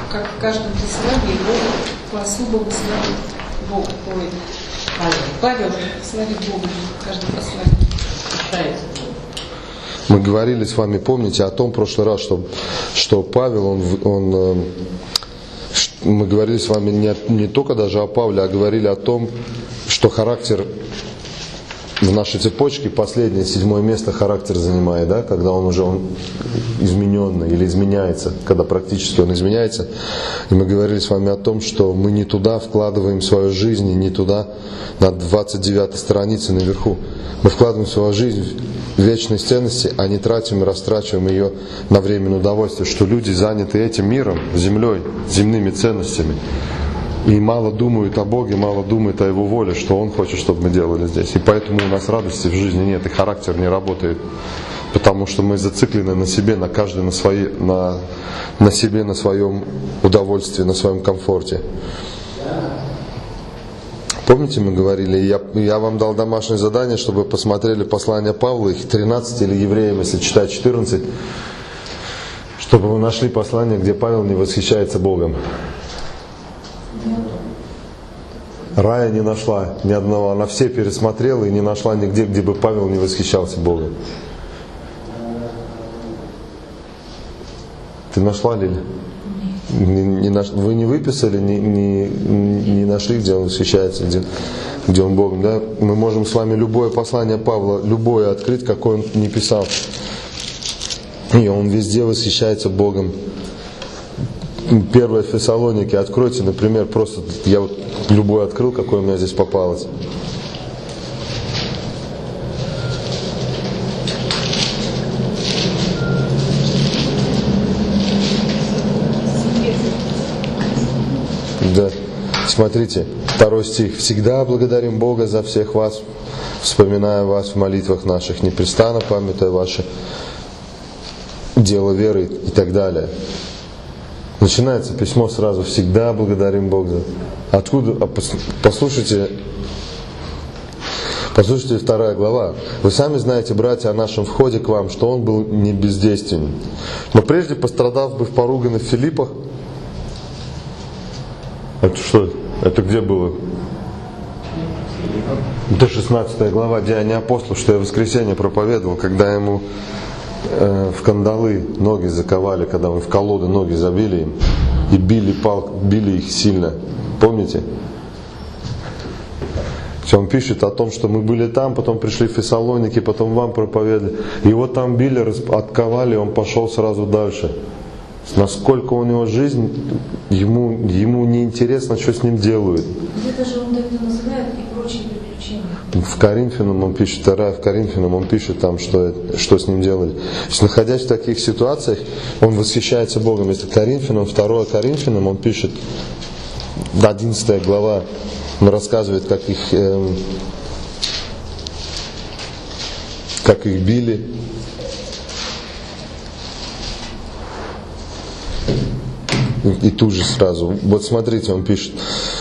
как в каждом послании Бог по-особому славит Бога. Павел славит Бога в каждом послании. Мы говорили с вами, помните, о том в прошлый раз, что Павел, мы говорили с вами не только даже о Павле, а говорили о том, что характер в нашей цепочке, последнее, 7 место характер занимает, да, когда он измененный или изменяется, когда практически он изменяется. И мы говорили с вами о том, что мы не туда вкладываем свою жизнь, и не туда, на 29 странице наверху. Мы вкладываем свою жизнь в вечные ценности, а не тратим и растрачиваем ее на временное удовольствие, что люди заняты этим миром, землей, земными ценностями. И мало думают о Боге, мало думают о Его воле, что Он хочет, чтобы мы делали здесь. И поэтому у нас радости в жизни нет, и характер не работает. Потому что мы зациклены на себе, на каждый на себе, на своем удовольствии, на своем комфорте. Помните, мы говорили, я вам дал домашнее задание, чтобы посмотрели послание Павла, их 13, или Евреям, если читать 14, чтобы вы нашли послание, где Павел не восхищается Богом. Рая не нашла ни одного, она все пересмотрела и не нашла нигде, где бы Павел не восхищался Богом. Ты нашла, Лиля? Вы не выписали, не нашли, где он восхищается, где он Богом, да? Мы можем с вами любое послание Павла, любое открыть, какое он не писал. И он везде восхищается Богом. 1 Фессалоники, откройте, например, просто я вот любой открыл, какое у меня здесь попалось. Да. Смотрите, 2 стих. «Всегда благодарим Бога за всех вас, вспоминая вас в молитвах наших, непрестанно памятуя ваше дело веры» и так далее. Начинается письмо сразу «Всегда благодарим Бога». Откуда? Послушайте 2 глава. «Вы сами знаете, братья, о нашем входе к вам, что он был не бездейственен. Но прежде, пострадав бы в поруганных Филиппах». Это что? Это где было? Это 16 глава Деяния апостолов, что я в воскресенье проповедовал, когда ему в кандалы ноги заковали, когда мы в колоды ноги забили им и били их сильно. Помните? Он пишет о том, что мы были там, потом пришли в Фессалоники, потом вам проповедовали. Его там били, отковали, он пошел сразу дальше. Насколько у него жизнь, ему не интересно, что с ним делают. Где-то же он так называет и прочие приключения. В Коринфянам он пишет, в Коринфянам он пишет там, что с ним делали. То есть, находясь в таких ситуациях, он восхищается Богом. Если Коринфянам, 2 Коринфянам, он пишет, 11 глава, он рассказывает, как их били. И тут же сразу. Вот смотрите, он пишет,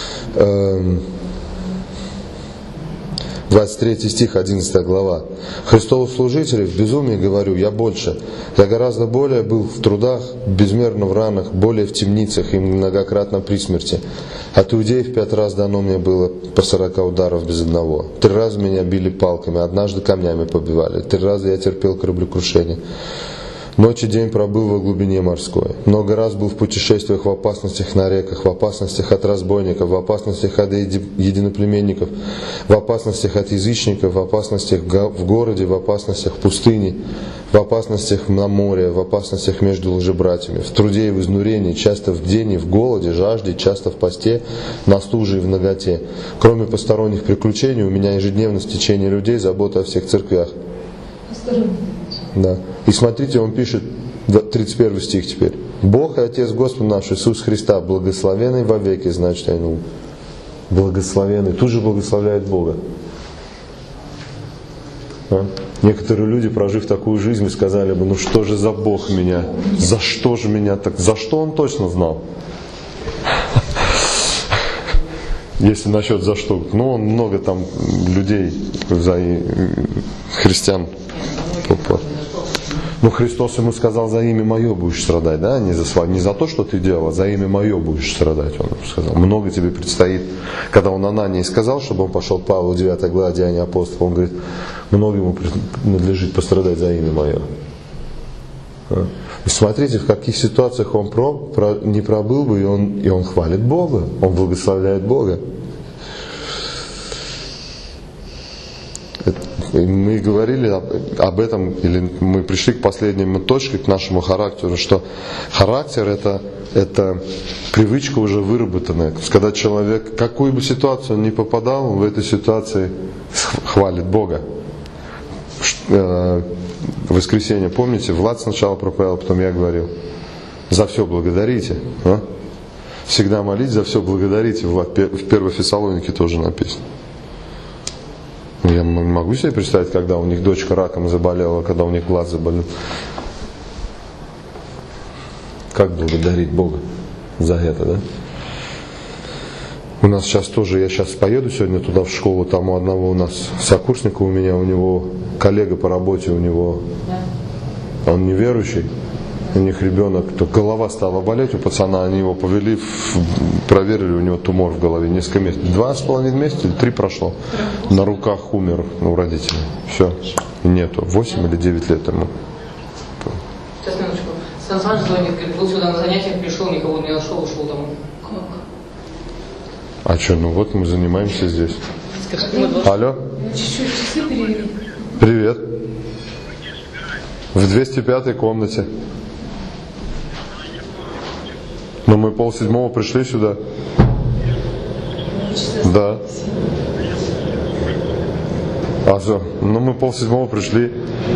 23 стих, 11 глава. «Христовых служителей в безумии говорю, я больше. Я гораздо более был в трудах, безмерно в ранах, более в темницах и многократно при смерти. От иудеев 5 раз дано мне было по 40 ударов без одного. 3 раза меня били палками, однажды камнями побивали. 3 раза я терпел кораблекрушение. Ночь и день пробыл во глубине морской. Много раз был в путешествиях, в опасностях на реках, в опасностях от разбойников, в опасностях от единоплеменников, в опасностях от язычников, в опасностях в городе, в опасностях в пустыне, в опасностях на море, в опасностях между лжебратьями, в труде и в изнурении, часто в день и в голоде, жажде, часто в посте, на стуже и в наготе. Кроме посторонних приключений, у меня ежедневно стечение людей, забота о всех церквях». Да. И смотрите, он пишет, 31 стих теперь. «Бог и Отец Господа наш Иисус Христа, благословенный во веки», значит, благословенный, тут же благословляет Бога. А? Некоторые люди, прожив такую жизнь, сказали бы, ну что же за Бог меня? За что же меня так? За что он точно знал? Если насчет за что. Ну, он много там людей, христиан. Ну, Христос ему сказал, за имя мое будешь страдать, да, не за то, что ты делал, а за имя мое будешь страдать, он сказал. Много тебе предстоит. Когда он Анании сказал, чтобы он пошел к Павлу, 9 глава Деяния апостолов, он говорит, много ему надлежит пострадать за имя мое. И смотрите, в каких ситуациях он не пробыл бы, и он хвалит Бога, он благословляет Бога. Мы говорили об этом, или мы пришли к последней точке, к нашему характеру, что характер это привычка уже выработанная. То есть, когда человек, в какую бы ситуацию он ни попадал, он в этой ситуации хвалит Бога. В воскресенье, помните, Влад сначала проповедовал, потом я говорил, за все благодарите. А? Всегда молитесь, за все благодарите. Влад, в 1 Фессалонике тоже написано. Я могу себе представить, когда у них дочка раком заболела, когда у них глаз заболел. Как благодарить Бога за это, да? У нас сейчас тоже, я сейчас поеду сегодня туда в школу, там у одного у нас сокурсника у него коллега по работе, он неверующий, у них ребенок, то голова стала болеть у пацана, они его повели, проверили, у него тумор в голове, несколько месяцев, 2,5 месяца или 3 прошло, на руках умер у родителей, все, нету, 8 или 9 лет ему. Сейчас, минуточку, Сан Саныч звонит, говорит, был сюда на занятиях, пришел, никого не нашел, ушел домой. А что, ну вот мы занимаемся здесь. Алло? Привет. В 205-й комнате. Но мы 6:30 пришли сюда. Да. А что? Ну мы 6:30 пришли.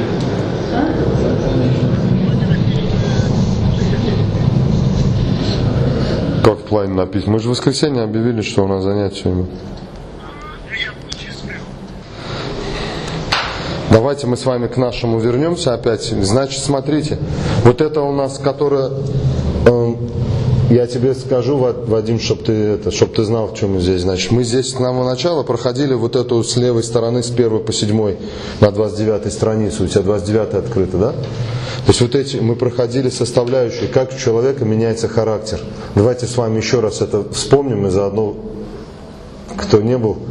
Как в плане написано? Мы же в воскресенье объявили, что у нас занятия. Давайте мы с вами к нашему вернемся опять. Значит, смотрите, вот это у нас, которое, я тебе скажу, Вадим, чтобы ты знал, в чем мы здесь. Значит, мы здесь с самого начала проходили вот эту с левой стороны, с 1 по 7 на 29-й странице. У тебя 29-й открыто, да? То есть вот эти мы проходили составляющие, как у человека меняется характер. Давайте с вами еще раз это вспомним и заодно, кто не был,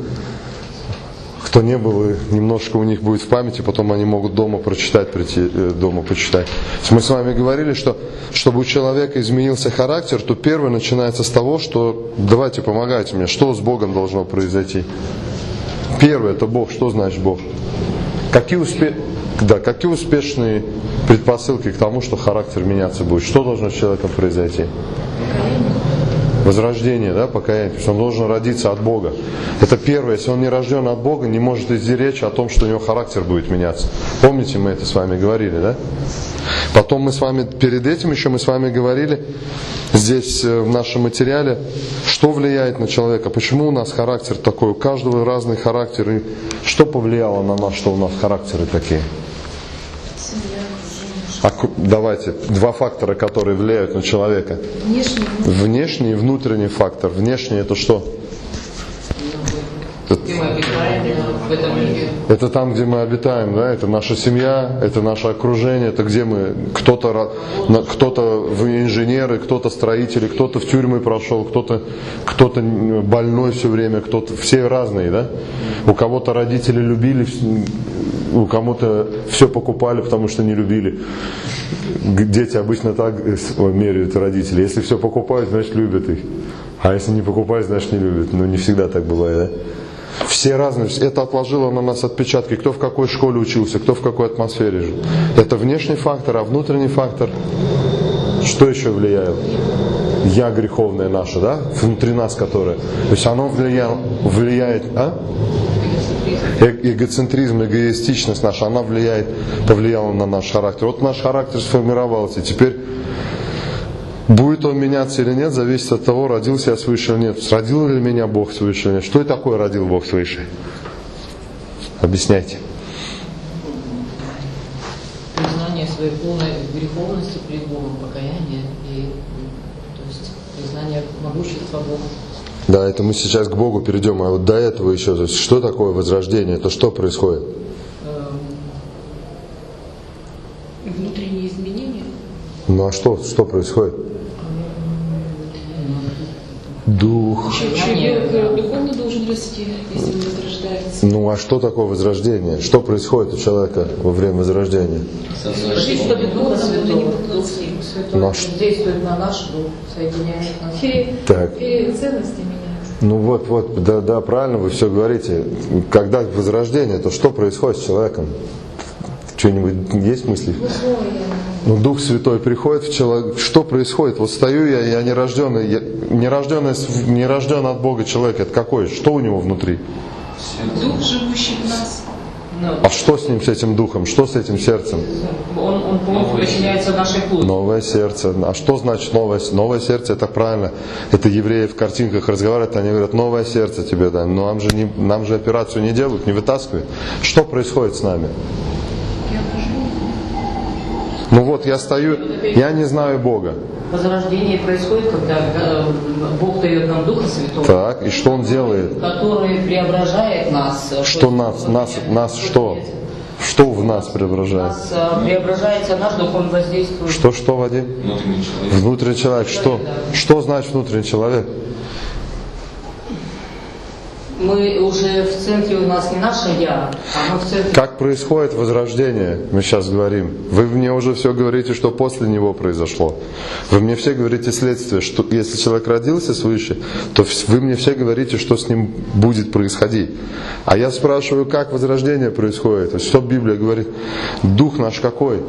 и немножко у них будет в памяти, потом они могут дома прочитать, прийти дома почитать. Мы с вами говорили, что чтобы у человека изменился характер, то первое начинается с того, что давайте помогайте мне, что с Богом должно произойти. Первое это Бог. Что значит Бог? Какие успешные предпосылки к тому, что характер меняться будет? Что должно с человеком произойти? Возрождение, да, покаяние. То есть он должен родиться от Бога. Это первое. Если он не рожден от Бога, не может идти речь о том, что у него характер будет меняться. Помните, мы это с вами говорили, да? Потом мы с вами, перед этим еще мы с вами говорили, здесь в нашем материале, что влияет на человека, почему у нас характер такой, у каждого разный характер, и что повлияло на нас, что у нас характеры такие. Давайте, 2 фактора, которые влияют на человека. Внешний и внутренний фактор. Внешний это что? Где мы обитаем в этом мире. Это там, где мы обитаем, да? Это наша семья, это наше окружение, это где мы, кто-то инженеры, кто-то строители, кто-то в тюрьмы прошел, кто-то больной все время, кто-то, все разные, да? У кого-то родители любили, у кому-то все покупали, потому что не любили. Дети обычно так меряют родители. Если все покупают, значит любят их. А если не покупают, значит не любят. Но не всегда так бывает, да? Все разные. Это отложило на нас отпечатки. Кто в какой школе учился, кто в какой атмосфере жил. Это внешний фактор, а внутренний фактор. Что еще влияет? Я греховная наша, да? Внутри нас которая. То есть оно влияет, а? Эгоцентризм, эгоистичность наша, она повлияла на наш характер. Вот наш характер сформировался. Теперь будет он меняться или нет, зависит от того, родился я свыше или нет. Родил ли меня Бог свыше или нет. Что такое родил Бог свыше? Объясняйте. Признание своей полной греховности перед Богом, покаяние и то есть признание могущества Бога. Да, это мы сейчас к Богу перейдем, а вот до этого еще, то есть, что такое возрождение, это что происходит? Внутренние изменения. Ну а что происходит? Дух. Человек духовно должен расти, если он возрождается. Ну а что такое возрождение? Что происходит у человека во время возрождения? Жизнь по Духа Святого. Дух Ну, Святой действует на наш дух, соединяет нас. Так. И ценности меняются. Ну вот, да, правильно вы все говорите. Когда возрождение, то что происходит с человеком? Что-нибудь есть мысли? Ну, Дух Святой приходит в человека. Что происходит? Вот стою я нерожденный от Бога человек. Это какой? Что у него внутри? Дух, живущий в нас. А что с ним, с этим духом? Что с этим сердцем? Он полностью подчиняется нашей плоти. Новое сердце. А что значит новое? Новое сердце, это правильно. Это евреи в картинках разговаривают, они говорят, новое сердце тебе дай. Но нам же операцию не делают, не вытаскивают. Что происходит с нами? Ну вот, я стою, я не знаю Бога. Возрождение происходит, когда Бог дает нам Духа Святого. Так, и что Он делает? Который преображает нас. Что нас что? Что в нас преображает? Нас преображается наш дух, он воздействует. Что, Вадим? Внутренний человек. Внутренний человек. Что значит внутренний человек? Мы уже в центре, у нас не наше «я», а мы в центре. Как происходит возрождение, мы сейчас говорим. Вы мне уже все говорите, что после него произошло. Вы мне все говорите следствие, что если человек родился свыше, то вы мне все говорите, что с ним будет происходить. А я спрашиваю, как возрождение происходит. То есть, что Библия говорит? Дух наш какой?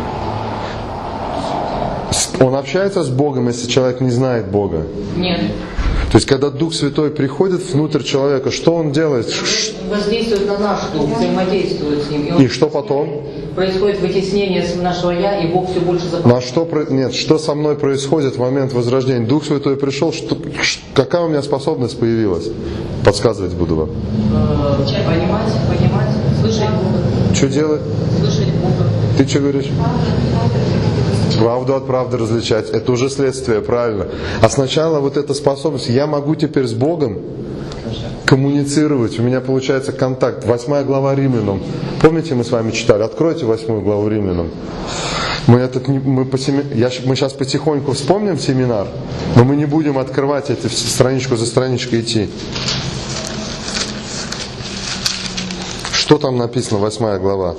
Он общается с Богом, если человек не знает Бога? Нет. То есть, когда Дух Святой приходит внутрь человека, что он делает? Воздействует на наш дух, взаимодействует с ним. И что потом? Происходит вытеснение нашего «я», и Бог все больше заполняет. Что со мной происходит в момент возрождения? Дух Святой пришел, какая у меня способность появилась? Подсказывать буду вам. Понимать, слышать Бога. Что делать? Слышать Бога. Ты что говоришь? Правду от правды различать. Это уже следствие, правильно. А сначала вот эта способность. Я могу теперь с Богом коммуницировать. У меня получается контакт. 8 глава Римлянам. Помните, мы с вами читали? Откройте 8 главу Римлянам. Мы сейчас потихоньку вспомним семинар, но мы не будем открывать эти страничку за страничкой идти. Что там написано, 8 глава?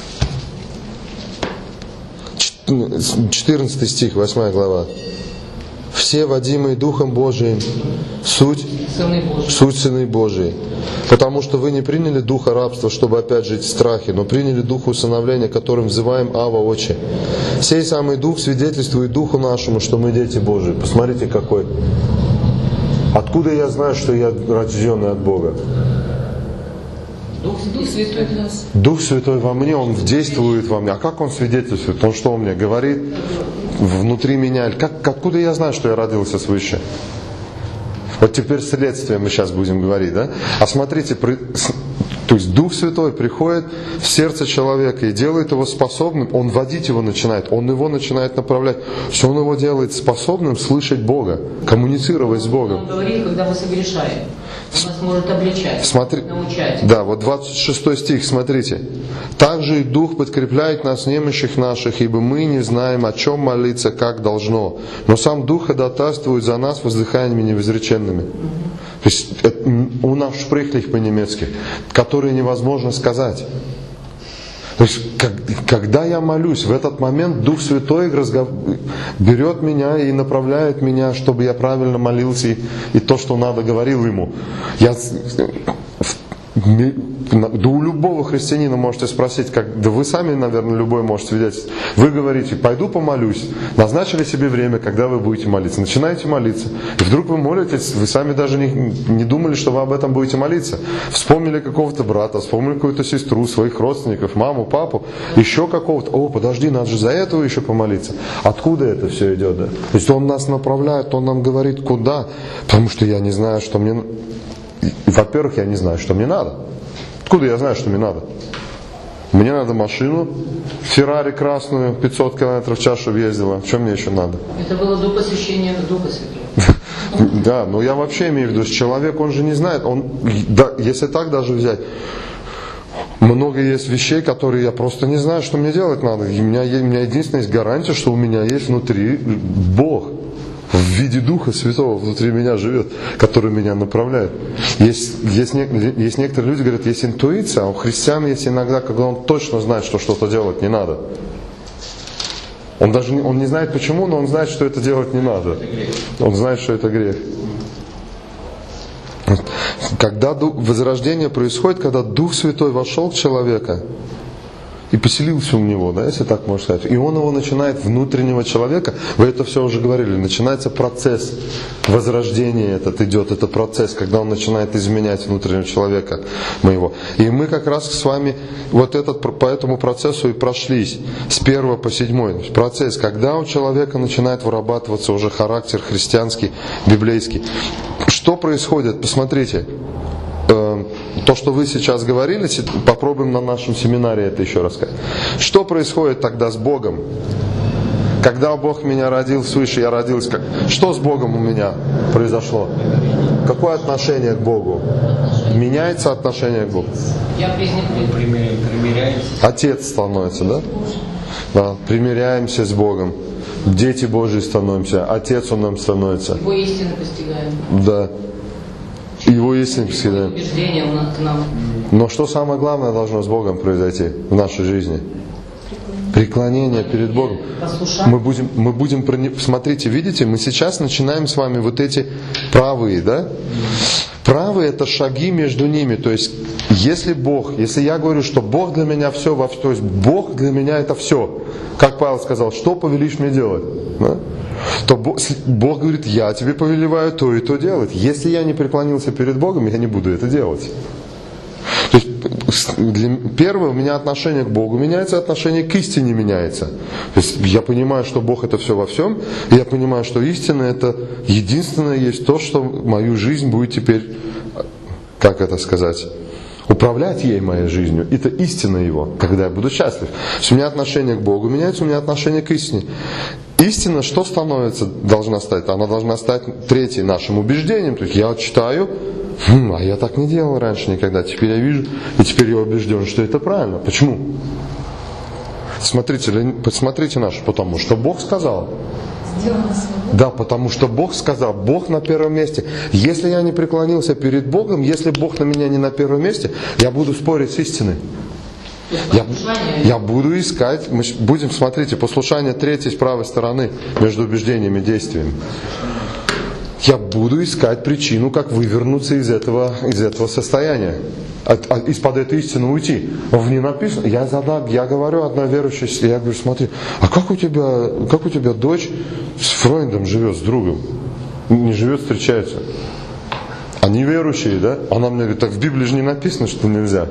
14 стих, 8 глава. Все водимые Духом Божиим, суть Сыны Божии. Потому что вы не приняли духа рабства, чтобы опять жить в страхе, но приняли духа усыновления, которым взываем Ава, Отче. Сей самый Дух свидетельствует Духу нашему, что мы дети Божии. Посмотрите, какой. Откуда я знаю, что я рожденный от Бога? Дух Святой в нас. Дух Святой во мне, Он действует во мне. А как Он свидетельствует? Он что мне говорит внутри меня? Откуда я знаю, что я родился свыше? Вот теперь следствие мы сейчас будем говорить, да? А смотрите, то есть Дух Святой приходит в сердце человека и делает его способным, Он водить его начинает, Он его начинает направлять. Все Он его делает способным слышать Бога, коммуницировать с Богом. Он говорит, когда мы согрешаем. Он нас может обличать, научать. Да, вот 26 стих, смотрите. «Также и Дух подкрепляет нас, немощных наших, ибо мы не знаем, о чем молиться, как должно. Но сам Дух ходатайствует за нас воздыханиями невозреченными». То есть у нас шпрехлих по-немецки, которые невозможно сказать. То есть, когда я молюсь, в этот момент Дух Святой берет меня и направляет меня, чтобы я правильно молился и то, что надо, говорил Ему. Да у любого христианина можете спросить, да вы сами, наверное, любой можете свидетельствовать. Вы говорите, пойду помолюсь. Назначили себе время, когда вы будете молиться. Начинаете молиться. И вдруг вы молитесь, вы сами даже не думали, что вы об этом будете молиться. Вспомнили какого-то брата, вспомнили какую-то сестру, своих родственников, маму, папу, еще какого-то. О, подожди, надо же за этого еще помолиться. Откуда это все идет? Да? То есть Он нас направляет, Он нам говорит, куда. Потому что я не знаю, что мне... Во-первых, я не знаю, что мне надо. Откуда я знаю, что мне надо? Мне надо машину, Феррари красную, 500 км в час, чтобы ездила. Что мне еще надо? Это было до посвящения Духа Святого. Да, но я вообще имею в виду, человек, он же не знает. Если так даже взять, Много есть вещей, которые я просто не знаю, что мне делать надо. И у меня единственная есть гарантия, что у меня есть внутри Бог. В виде Духа Святого внутри меня живет, который меня направляет. Есть некоторые люди, говорят, есть интуиция, а у христиан есть иногда, когда он точно знает, что что-то делать не надо. Он не знает почему, но он знает, что это делать не надо. Он знает, что это грех. Когда возрождение происходит, когда Дух Святой вошел в человека и поселился у него, да, если так можно сказать, и он его начинает, внутреннего человека, вы это все уже говорили, начинается процесс возрождения, это процесс, когда он начинает изменять внутреннего человека моего. И мы как раз с вами по этому процессу и прошлись с 1 по 7 процесс, когда у человека начинает вырабатываться уже характер христианский, библейский. Что происходит? Посмотрите. То, что вы сейчас говорили, попробуем на нашем семинаре это еще рассказать. Что происходит тогда с Богом? Когда Бог меня родил свыше, я родился как... Что с Богом у меня произошло? Какое отношение к Богу? Меняется отношение к Богу? Отец становится, да? Да, примиряемся с Богом. Дети Божьи становимся. Отец Он нам становится. Его истину постигаем. Да. Его истину постигаем. Убеждение у нас к нам. Но что самое главное должно с Богом произойти в нашей жизни? Преклонение перед Богом. Мы будем, смотрите, видите, мы сейчас начинаем с вами вот эти правые, да? Правые — это шаги между ними. То есть, если я говорю, что Бог для меня все во все, то есть Бог для меня это все. Как Павел сказал, что повелишь мне делать? Да? То Бог говорит, я тебе повелеваю то и то делать. Если я не преклонился перед Богом, я не буду это делать. То есть, первое, у меня отношение к Богу меняется, отношение к истине меняется. То есть, я понимаю, что Бог это все во всем, и я понимаю, что истина это единственное есть то, что мою жизнь будет теперь, как это сказать, управлять ей моей жизнью. Это истина Его, когда я буду счастлив. То есть, у меня отношение к Богу меняется, у меня отношение к истине. Истина что должна стать? Она должна стать третьей нашим убеждением. То есть я читаю, а я так не делал раньше никогда. Теперь я вижу, и теперь я убежден, что это правильно. Почему? Посмотрите наш, потому что Бог сказал. Да, потому что Бог сказал, Бог на первом месте. Если я не преклонился перед Богом, если Бог на меня не на первом месте, я буду спорить с истиной. Я буду искать, мы будем, смотрите, послушание третьей с правой стороны между убеждением и действием. Я буду искать причину, как вывернуться из этого состояния, из-под этой истины уйти. В ней написано, я говорю одной верующей, я говорю, смотри, а как у тебя дочь с Фройндом живет, с другом? Не живет, встречается. Они верующие, да? Она мне говорит, так в Библии же не написано, что нельзя.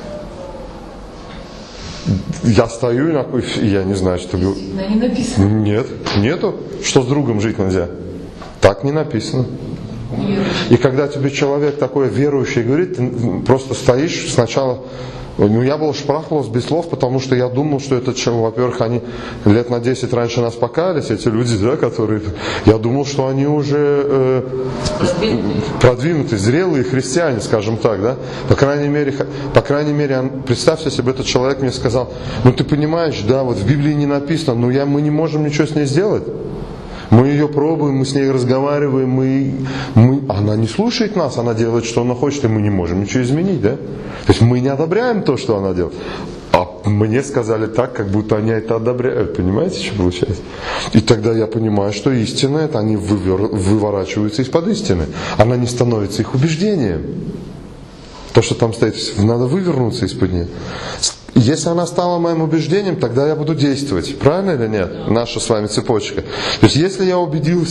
Я стою, и я не знаю, что... Не написано. Нету. Что с другом жить нельзя? Так не написано. И когда тебе человек такой верующий говорит, ты просто стоишь сначала... я был шпрахлос без слов, потому что я думал, что это, во-первых, они лет на 10 раньше нас покаялись, эти люди, да, которые... Я думал, что они уже продвинутые, зрелые христиане, скажем так, да. По крайней мере, представьте себе, этот человек мне сказал, ты понимаешь, да, вот в Библии не написано, мы не можем ничего с ней сделать. Мы ее пробуем, мы с ней разговариваем, она не слушает нас, она делает, что она хочет, и мы не можем ничего изменить, да? То есть мы не одобряем то, что она делает. А мне сказали так, как будто они это одобряют. Понимаете, что получается? И тогда я понимаю, что истина это они выворачиваются из-под истины. Она не становится их убеждением. То, что там стоит, надо вывернуться из-под нее. Если она стала моим убеждением, тогда я буду действовать. Правильно или нет? Наша с вами цепочка. То есть, если я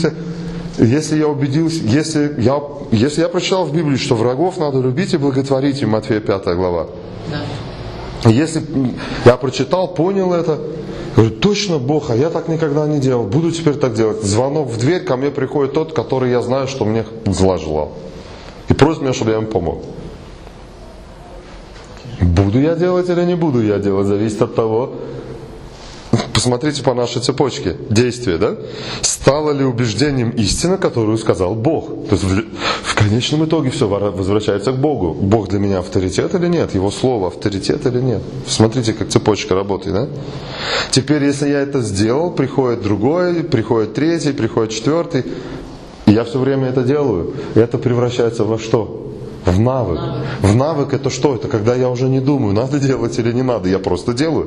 прочитал в Библии, что врагов надо любить и благотворить, и Матфея 5 глава. Да. Если я прочитал, понял это, говорю, точно Бог, а я так никогда не делал. Буду теперь так делать. Звонок в дверь, ко мне приходит тот, который я знаю, что мне зла желал. И просит меня, чтобы я ему помог. Буду я делать или не буду я делать, зависит от того. посмотрите по нашей цепочке действия, да? Стало ли убеждением истина, которую сказал Бог? То есть в конечном итоге все возвращается к Богу. Бог для меня авторитет или нет? Его слово авторитет или нет? Смотрите, как цепочка работает, да? Теперь, если я это сделал, приходит другой, приходит третий, приходит четвертый. И я все время это делаю. И это превращается во что? В навык. В навык это что? Это когда я уже не думаю, надо делать или не надо. Я просто делаю.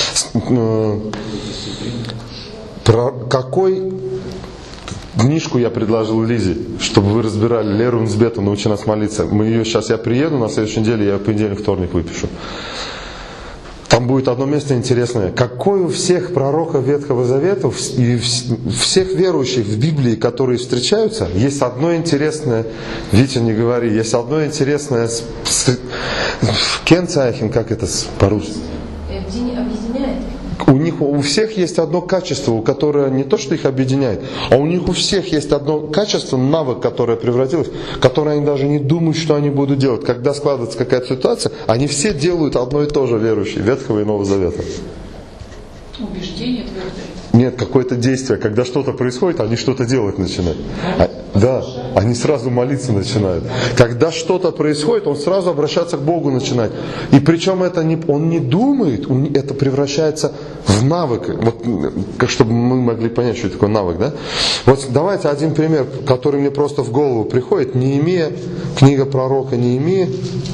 Про какой книжку я предложил Лизе, чтобы вы разбирали Леру Нсбета «Научи нас молиться». Мы ее сейчас, я приеду, на следующей неделе я в понедельник, вторник выпишу. Там будет одно место интересное. Какой у всех пророков Ветхого Завета и всех верующих в Библии, которые встречаются, есть одно интересное, Витя, не говори, есть одно интересное Кенцайхен, как это по-русски? Объединяет. У всех есть одно качество, которое не то, что их объединяет, а у них у всех есть одно качество, навык, которое превратилось, которое они даже не думают, что они будут делать. Когда складывается какая-то ситуация, они все делают одно и то же, верующие, Ветхого и Нового Завета. Убеждение твердое. Нет, какое-то действие. Когда что-то происходит, они что-то делать начинают. Да, они сразу молиться начинают. Когда что-то происходит, он сразу обращаться к Богу начинает. И причем это он не думает, это превращается в навык. Вот, чтобы мы могли понять, что такое навык. Да? Вот давайте один пример, который мне просто в голову приходит. Неемия, книга пророка Неемии.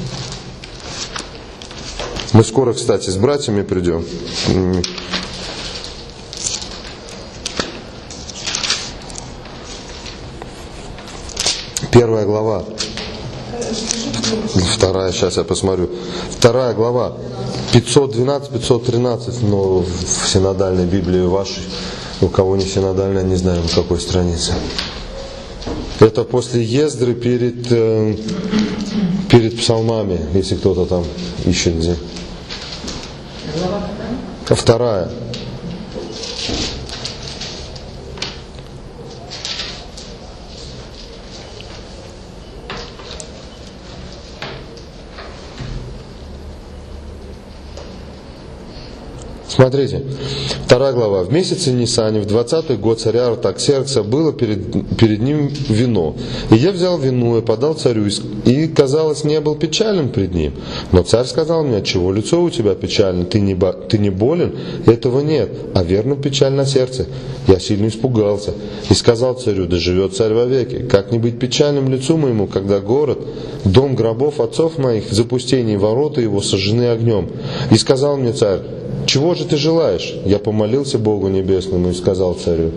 Мы скоро, кстати, с братьями придем. Первая глава. Вторая, сейчас я посмотрю. Вторая глава. 512-513, но в синодальной Библии вашей. У кого не синодальная, не знаю, на какой странице. Это после Ездры перед псалмами, если кто-то там ищет где. Вторая. Смотрите, 2 глава. В месяце Нисане, в 20-й год царя Артаксеркса было перед ним вино. И я взял вино и подал царю, и, казалось, не был печален пред ним. Но царь сказал мне: отчего лицо у тебя печально? Ты не болен? Этого нет, а верно печаль на сердце. Я сильно испугался и сказал царю: да живет царь вовеки. Как не быть печальным лицу моему, когда город, дом гробов отцов моих в запустении, ворота его сожжены огнем? И сказал мне царь: чего же ты желаешь? Я помолился Богу Небесному и сказал царю.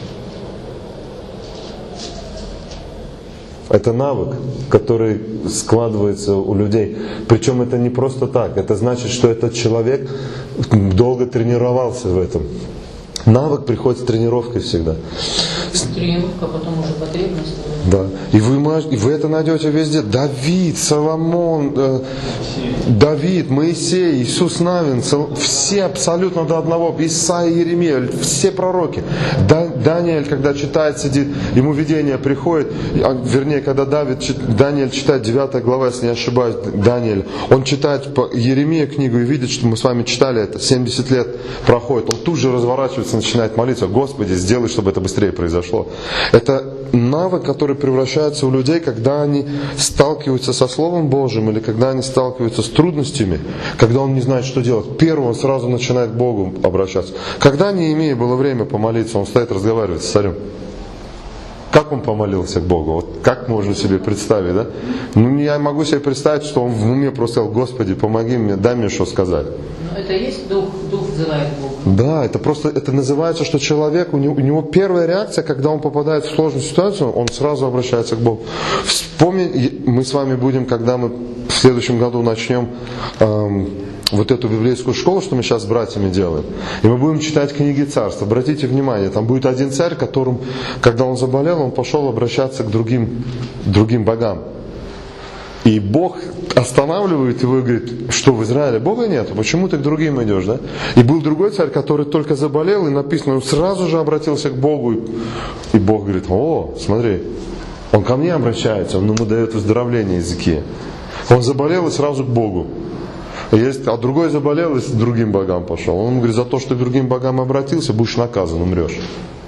Это навык, который складывается у людей. Причем это не просто так. Это значит, что этот человек долго тренировался в этом. Навык приходит с тренировкой всегда. Тренировка, потом уже потребность. Да. И вы это найдете везде. Давид, Соломон, Давид, Моисей, Иисус Навин, все абсолютно до одного. Исаия, Иеремия, все пророки. Даниэль, когда читает, сидит, ему видение приходит, вернее, когда Даниэль читает 9 глава, если не ошибаюсь, Даниэль, он читает Иеремия книгу и видит, что мы с вами читали это, 70 лет проходит, он тут же разворачивается, начинает молиться: Господи, сделай, чтобы это быстрее произошло. Это навык, который превращается у людей, когда они сталкиваются со Словом Божьим или когда они сталкиваются с трудностями, когда он не знает, что делать. Первый, он сразу начинает к Богу обращаться. Когда Неемии было время помолиться, он стоит, разговаривает с царем. Как он помолился к Богу? Вот как можно себе представить, да? Ну, я могу себе представить, что он в уме просто сказал: Господи, помоги мне, дай мне что сказать. Но это есть дух взывает Богу. Да, это называется, что человек, у него первая реакция, когда он попадает в сложную ситуацию, он сразу обращается к Богу. Вспомни, мы с вами будем, когда мы в следующем году начнем вот эту библейскую школу, что мы сейчас с братьями делаем. И мы будем читать книги царств. Обратите внимание, там будет один царь, которым, когда он заболел, он пошел обращаться к другим богам. И Бог останавливает его и говорит: что в Израиле Бога нет? Почему ты к другим идешь? Да? И был другой царь, который только заболел, и написано, он сразу же обратился к Богу. И Бог говорит: о, смотри, он ко мне обращается, он ему дает выздоровление языки. Он заболел и сразу к Богу. А другой заболел и с другим богам пошел. Он говорит, за то, что к другим богам обратился, будешь наказан, умрешь.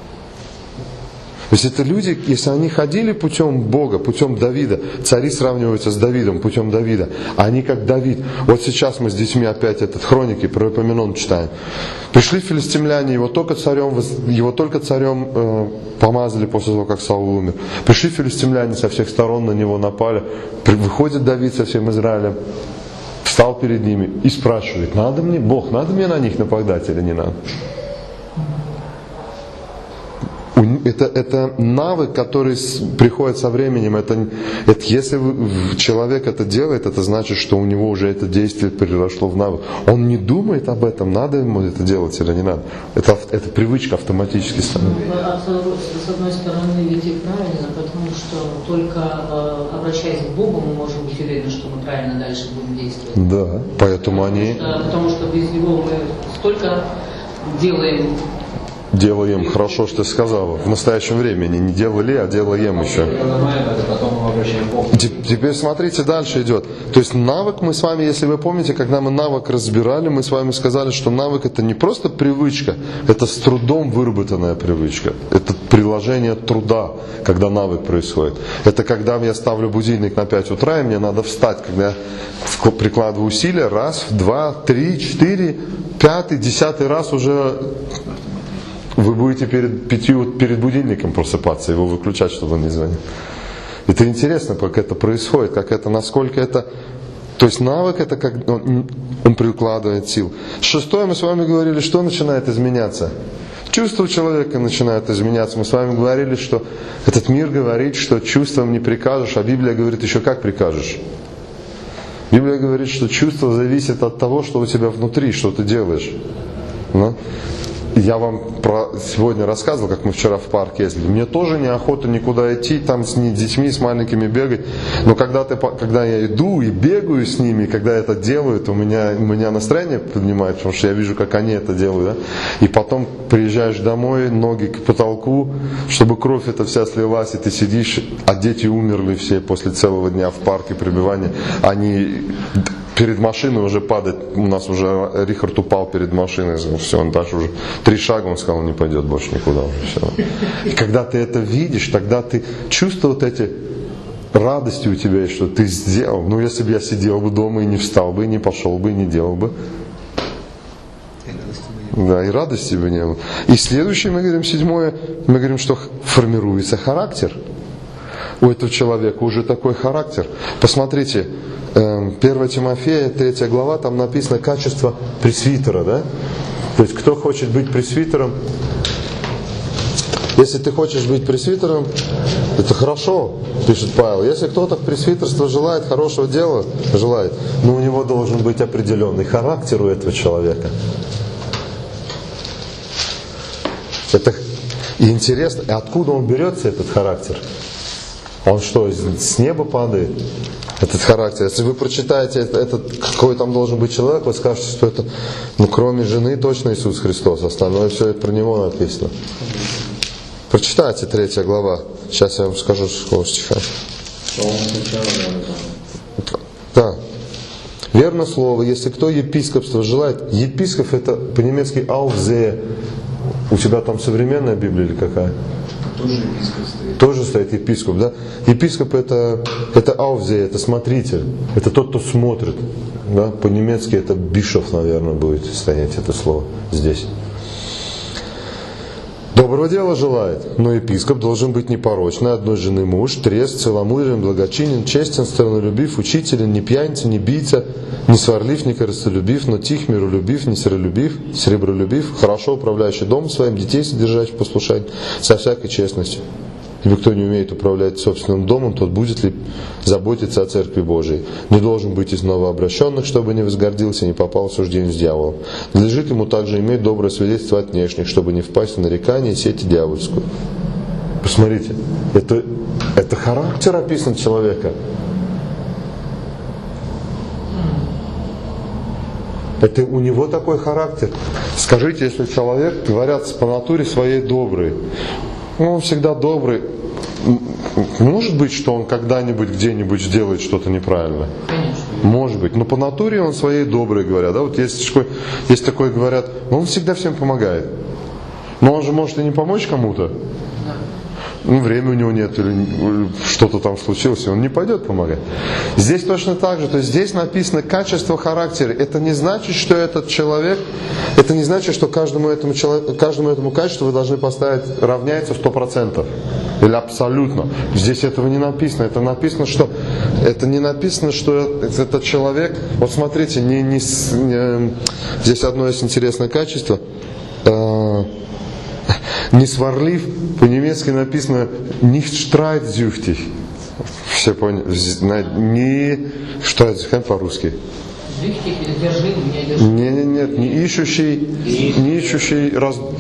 То есть это люди, если они ходили путем Бога, путем Давида, цари сравниваются с Давидом, путем Давида, а они как Давид. Вот сейчас мы с детьми опять хроники про Эпоменон читаем. Пришли филистимляне, его только царем помазали после того, как Саул умер. Пришли филистимляне, со всех сторон на него напали. Выходит Давид со всем Израилем, встал перед ними и спрашивает, надо мне на них нападать или не надо? Это навык, который приходит со временем. Это если человек это делает, это значит, что у него уже это действие переросло в навык. Он не думает об этом, надо ему это делать или не надо. Это привычка автоматически становится. С одной стороны, ведь и правильно, потому что только обращаясь к Богу, мы можем быть уверены, что мы правильно дальше будем действовать. Да, поэтому потому что без Него мы столько делаем, хорошо, что ты сказала. В настоящем времени не делали, а делаем еще. Теперь смотрите, дальше идет. То есть навык мы с вами, если вы помните, когда мы навык разбирали, мы с вами сказали, что навык это не просто привычка, это с трудом выработанная привычка. Это приложение труда, когда навык происходит. Это когда я ставлю будильник на 5 утра, и мне надо встать, когда я прикладываю усилия, раз, два, три, 4, 5, 10 раз уже вы будете перед будильником просыпаться, его выключать, чтобы он не звонил. Это интересно, как это происходит, насколько это... То есть навык это как он прикладывает сил. Шестое, мы с вами говорили, что начинает изменяться. Чувства человека начинают изменяться. Мы с вами говорили, что этот мир говорит, что чувствам не прикажешь, а Библия говорит еще как прикажешь. Библия говорит, что чувство зависит от того, что у тебя внутри, что ты делаешь. Да? Я вам сегодня рассказывал, как мы вчера в парк ездили. Мне тоже неохота никуда идти, там с детьми, с маленькими бегать. Но когда я иду и бегаю с ними, когда это делают, у меня настроение поднимает, потому что я вижу, как они это делают. Да? И потом приезжаешь домой, ноги к потолку, чтобы кровь эта вся слилась, и ты сидишь, а дети умерли все после целого дня в парке пребывания. Они... Перед машиной уже падает, у нас уже Рихард упал перед машиной, все, он даже уже 3 шага, он сказал, он не пойдет больше никуда уже. Все. И когда ты это видишь, тогда ты чувствуешь эти радости у тебя есть, что ты сделал. Ну, если бы я сидел бы дома и не встал бы, и не пошел бы, и не делал бы. Да, и радости бы не было. И следующее, мы говорим, 7, мы говорим, что формируется характер. У этого человека уже такой характер. Посмотрите, 1 Тимофея, 3 глава, там написано качество пресвитера, да? То есть, кто хочет быть пресвитером, если ты хочешь быть пресвитером, это хорошо, пишет Павел. Если кто-то пресвитерства желает, хорошего дела желает, но у него должен быть определенный характер у этого человека. Это и интересно, и откуда он берется, этот характер? Он что, с неба падает? Этот характер. Если вы прочитаете, какой там должен быть человек, вы скажете, что это, кроме жены, точно Иисус Христос. Остальное все это про Него написано. Прочитайте 3 глава. Сейчас я вам скажу с какого стиха. Да. Верно слово. Если кто епископство желает, епископ это по-немецки «aufsehe». У тебя там современная Библия или какая? Тоже епископ стоит. Тоже стоит епископ, да? Епископ это «aufsehe», это смотритель. Это тот, кто смотрит. Да? По-немецки это «бишоф», наверное, будет стоять это слово здесь. Доброго дела желает, но епископ должен быть непорочный, одной жены муж, трезв, целомудрен, благочинен, честен, страннолюбив, учителен, не пьяница, не бийца, не сварлив, не корыстолюбив, но тих, миролюбив, не сребролюбив, хорошо управляющий дом своим, детей содержащий в послушании, со всякой честностью. Ибо кто не умеет управлять собственным домом, тот будет ли заботиться о Церкви Божией. Не должен быть из новообращенных, чтобы не возгордился, не попал в суждение с дьяволом. Надлежит ему также иметь доброе свидетельство от внешних, чтобы не впасть в нарекание и сети дьявольскую. Посмотрите, это характер описан человека. Это у него такой характер. Скажите, если человек, говорят, по натуре своей добрый, он всегда добрый. Может быть, что он когда-нибудь, где-нибудь сделает что-то неправильно? Конечно. Может быть. Но по натуре он своей добрый, говорят. Да? Вот есть такое, говорят, он всегда всем помогает. Но он же может и не помочь кому-то. Ну, времени у него нет, или что-то там случилось, и он не пойдет помогать. Здесь точно так же. То есть здесь написано качество характера. Это не значит, что этот человек, это не значит, что каждому этому качеству вы должны поставить, равняется 100%. Или абсолютно. Здесь этого не написано. Это не написано, что этот человек, вот смотрите, здесь одно есть интересное качество. Не сварлив, по-немецки написано nicht streitsüchtig. Все поняли? Не streitsüchtig по-русски. Нет, не ищущий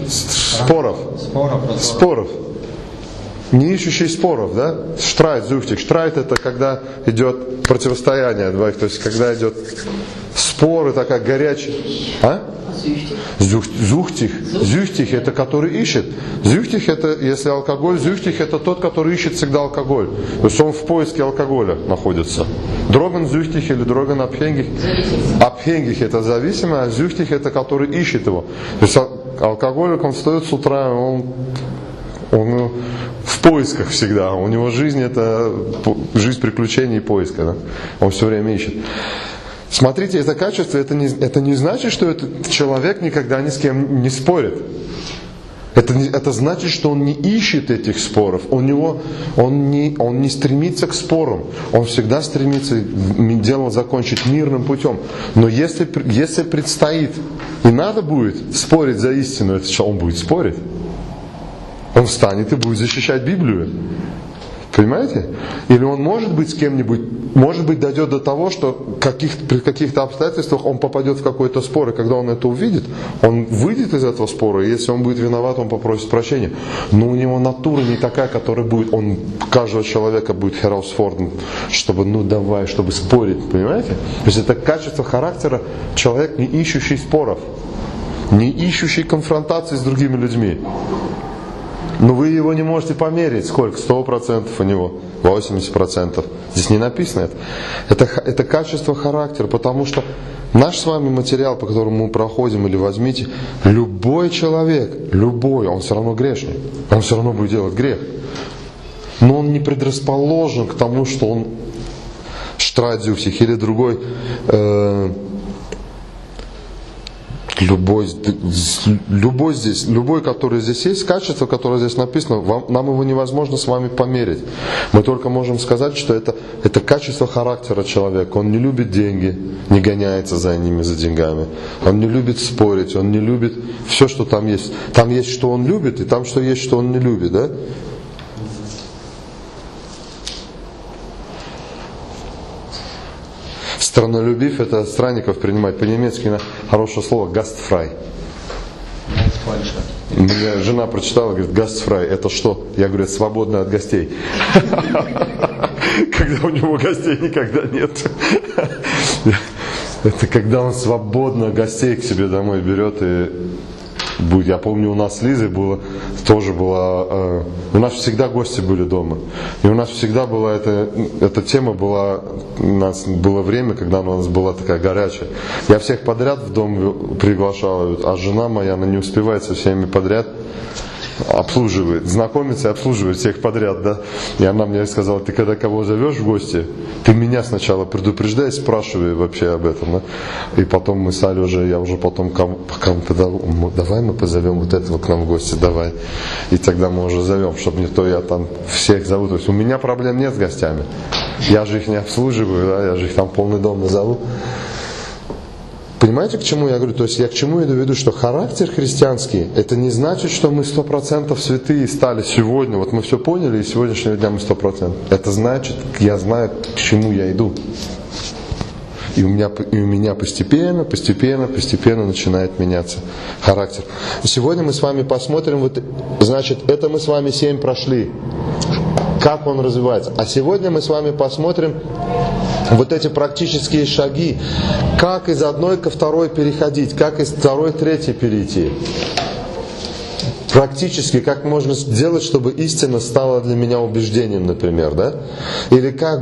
споров. Не ищущий споров, да? Streitsüchtig. Streit — это когда идет противостояние двоих, то есть когда идет споры, такая горячая. Зюхтих — это который ищет. Зюхтих — это, если алкоголь, зюхтих — это тот, который ищет всегда алкоголь. То есть он в поиске алкоголя находится. Дроган зюхтих или дроган абхенгих. Абхенгих — это зависимый, а зюхтих — это который ищет его. То есть алкоголик, он встает с утра, он в поисках всегда. У него жизнь — это жизнь приключений и поиска. Да? Он все время ищет. Смотрите, это качество, это не значит, что этот человек никогда ни с кем не спорит. Это значит, что он не ищет этих споров. Он не стремится к спорам. Он всегда стремится дело закончить мирным путем. Но если предстоит и надо будет спорить за истину, это что, он будет спорить? Он встанет и будет защищать Библию. Понимаете? Или он может быть с кем-нибудь, может быть дойдет до того, что при каких-то обстоятельствах он попадет в какой-то спор, и когда он это увидит, он выйдет из этого спора, и если он будет виноват, он попросит прощения. Но у него натура не такая, которая будет, каждого человека будет хераусфорден, чтобы чтобы спорить, понимаете? То есть это качество характера, человек, не ищущий споров, не ищущий конфронтации с другими людьми. Но вы его не можете померить. Сколько? 100% у него, 80%. Здесь не написано это. Это качество характера, потому что наш с вами материал, по которому мы проходим, или возьмите, любой человек, он все равно грешник. Он все равно будет делать грех. Но он не предрасположен к тому, что он штрадзюхтих или другой... Любой, который здесь есть, качество, которое здесь написано, нам его невозможно с вами померить. Мы только можем сказать, что это качество характера человека. Он не любит деньги, не гоняется за деньгами. Он не любит спорить, он не любит все, что там есть. Там есть, что он любит, и там что есть, что он не любит, да? Страннолюбив — это странников принимать. По-немецки хорошее слово «гастфрай». Меня жена прочитала, говорит, «гастфрай» — это что? Я говорю, это свободно от гостей. Когда у него гостей никогда нет. Это когда он свободно гостей к себе домой берет и будет. Я помню, у нас с Лизой у нас всегда гости были дома. И у нас всегда была эта тема была, у нас было время, когда она у нас была такая горячая. Я всех подряд в дом приглашал, а жена моя, она не успевает со всеми подряд обслуживает, знакомится и обслуживает всех подряд, да. И она мне сказала, ты когда кого зовешь в гости, ты меня сначала предупреждай, спрашивай вообще об этом, да. И потом мы с Алей я уже потом давай мы позовем вот этого к нам в гости, давай. И тогда мы уже зовем, чтобы не то я там всех зову. То есть у меня проблем нет с гостями. Я же их не обслуживаю, да, я же их там полный дом назову. Понимаете, к чему я говорю? То есть я к чему иду в виду, что характер христианский, это не значит, что мы 100% святые стали сегодня. Вот мы все поняли, и с сегодняшнего дня мы 100%. Это значит, я знаю, к чему я иду. И у меня постепенно начинает меняться характер. Сегодня мы с вами посмотрим, значит, это мы с вами 7 прошли. Как он развивается. А сегодня мы с вами посмотрим вот эти практические шаги, как из одной ко второй переходить, как из второй к третьей перейти. Практически, как можно сделать, чтобы истина стала для меня убеждением, например, да? Или как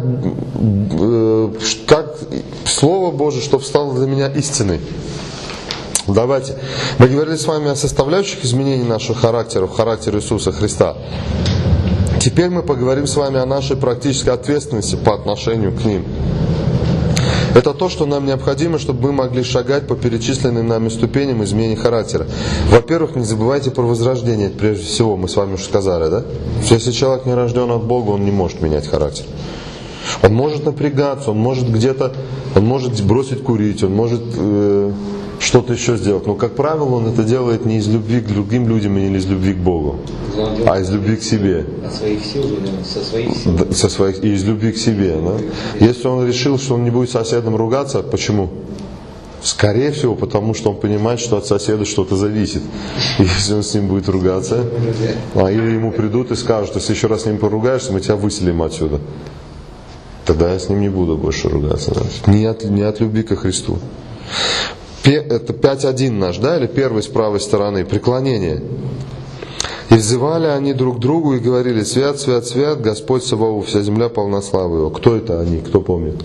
Слово Божие, чтобы стало для меня истиной. Давайте. Мы говорили с вами о составляющих изменений нашего характера, в характере Иисуса Христа. Теперь мы поговорим с вами о нашей практической ответственности по отношению к ним. Это то, что нам необходимо, чтобы мы могли шагать по перечисленным нами ступеням изменения характера. Во-первых, не забывайте про возрождение. Это прежде всего, мы с вами уже сказали, да? Если человек не рожден от Бога, он не может менять характер. Он может напрягаться, он может бросить курить, он может что-то еще сделать. Но, как правило, он это делает не из любви к другим людям и не из любви к Богу, а из любви к себе. От своих сил или со своих сил? И из любви к себе. Да? Если он решил, что он не будет с соседом ругаться, почему? Скорее всего, потому что он понимает, что от соседа что-то зависит. И если он с ним будет ругаться, или ему придут и скажут, если еще раз с ним поругаешься, мы тебя выселим отсюда. Тогда я с ним не буду больше ругаться. Да? Не от любви ко Христу. Это 5.1 наш, да, или первый с правой стороны, преклонение. И взывали они друг к другу и говорили: свят, свят, свят, Господь Саваоф, вся земля полна славы Его. Кто это они, кто помнит?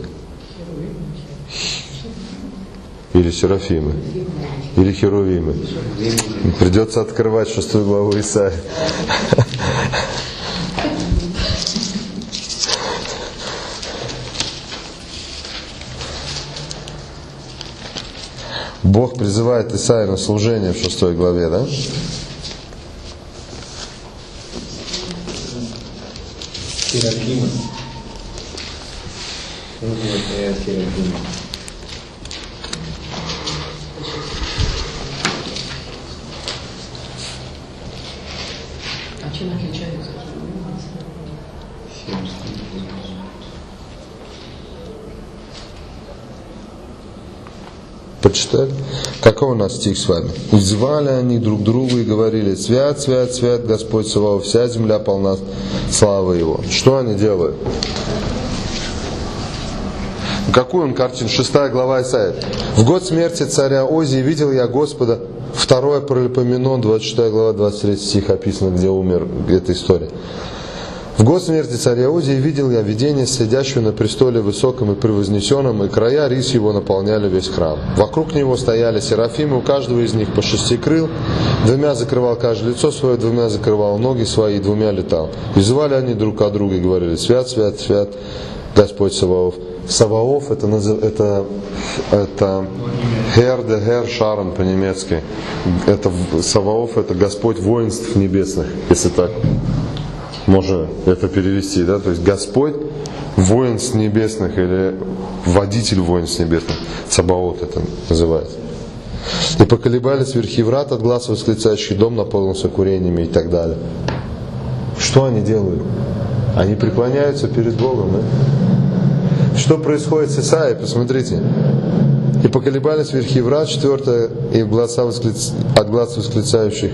Или серафимы, или херувимы. Придется открывать 6 главу Исаии. Бог призывает Исаию на служение в 6 главе, да? Серафимы. Серафимы. А чем отличаются? Почитали? Какой у нас стих с вами? «И взывали они друг другу и говорили: свят, свят, свят, Господь Саваоф, вся земля полна славы Его». Что они делают? Какую он картину? 6 глава Исаии. «В год смерти царя Озии видел я Господа». 2 Паралипоменон, 26 глава, 23 стих описано, где умер эта история. «В год смерти царя Озии видел я видение, сидящего на престоле высоком и превознесенном, и края рис его наполняли весь храм. Вокруг него стояли серафимы, у каждого из них по 6 крыл, 2 закрывал каждое лицо свое, 2 закрывал ноги свои, 2 летал. И взывали они друг от друга и говорили: свят, свят, свят, Господь Саваоф». Саваоф это Хер де Хер Шарен по-немецки. Это Саваоф, это Господь воинств небесных, если так можно это перевести, да? То есть Господь воинств небесных или водитель воинств небесных. Сабаот это называется. И поколебались верхи врат от глаз восклицающих, дом наполнился курениями и так далее. Что они делают? Они преклоняются перед Богом, да? Что происходит с Исаией? Посмотрите. И поколебались верхи врат, 4 и от глаз восклицающих.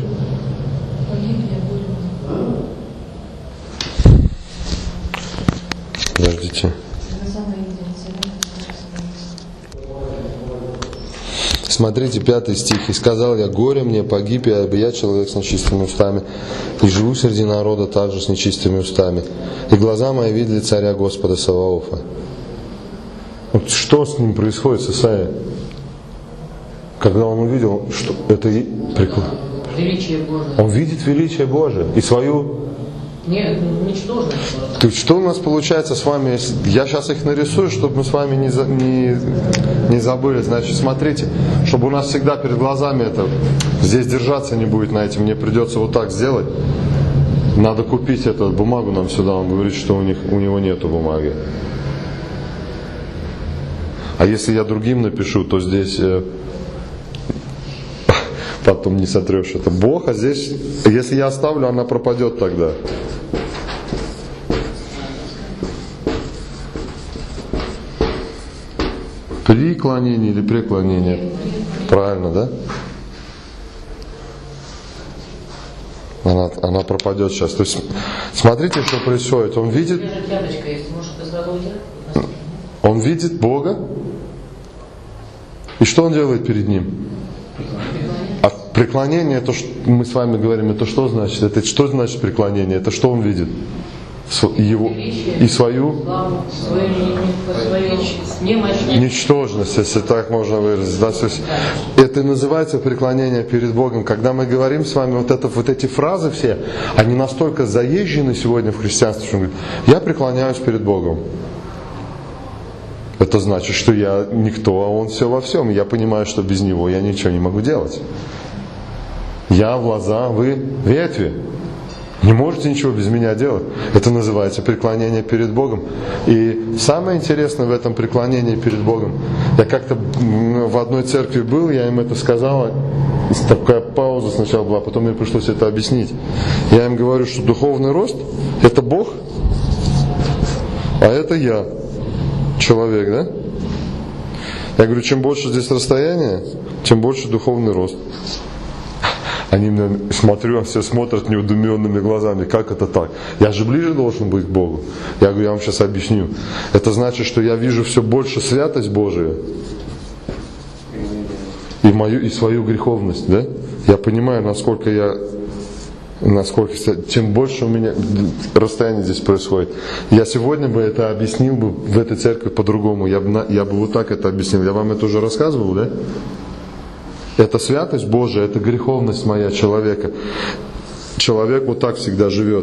Подождите. Смотрите, 5 стих. «И сказал я: горе мне, погиб я человек с нечистыми устами, и живу среди народа также с нечистыми устами. И глаза мои видели царя Господа Саваофа». Вот что с ним происходит, с Исаией? Когда он увидел, что это величие Божие. Он видит величие Божие и свою... Нет, ничтожно. То есть, что у нас получается с вами, если я сейчас их нарисую, чтобы мы с вами не забыли. Значит, смотрите, чтобы у нас всегда перед глазами это, здесь держаться не будет на этим, мне придется вот так сделать. Надо купить эту бумагу нам сюда. Он говорит, что у него нету бумаги. А если я другим напишу, то здесь потом не сотрешь это. Бог, а здесь, если я оставлю, она пропадет тогда. Преклонение или преклонение? Правильно, да? Она пропадет сейчас. То есть, смотрите, что происходит. Он видит... Он видит Бога. И что он делает перед Ним? Преклонение, это мы с вами говорим, это что значит? Это что значит преклонение? Это что он видит? Его и свою ничтожность, если так можно выразить. Да? То есть, это и называется преклонение перед Богом. Когда мы говорим с вами вот эти фразы все, они настолько заезжены сегодня в христианстве, что он говорит: я преклоняюсь перед Богом. Это значит, что я никто, а Он все во всем. Я понимаю, что без Него я ничего не могу делать. Я в лоза, вы ветви. Не можете ничего без меня делать. Это называется преклонение перед Богом. И самое интересное в этом преклонении перед Богом, я как-то в одной церкви был, я им это сказал, такая пауза сначала была, потом мне пришлось это объяснить. Я им говорю, что духовный рост – это Бог, а это я, человек, да? Я говорю, чем больше здесь расстояние, тем больше духовный рост. Они меня, смотрю, все смотрят неудуменными глазами. Как это так? Я же ближе должен быть к Богу. Я говорю, я вам сейчас объясню. Это значит, что я вижу все больше святость Божию и свою греховность. Да? Я понимаю, насколько чем больше у меня расстояние здесь происходит. Я сегодня бы это объяснил бы в этой церкви по-другому. Я бы вот так это объяснил. Я вам это уже рассказывал, да? Это святость Божия, это греховность моя человека. Человек вот так всегда живет.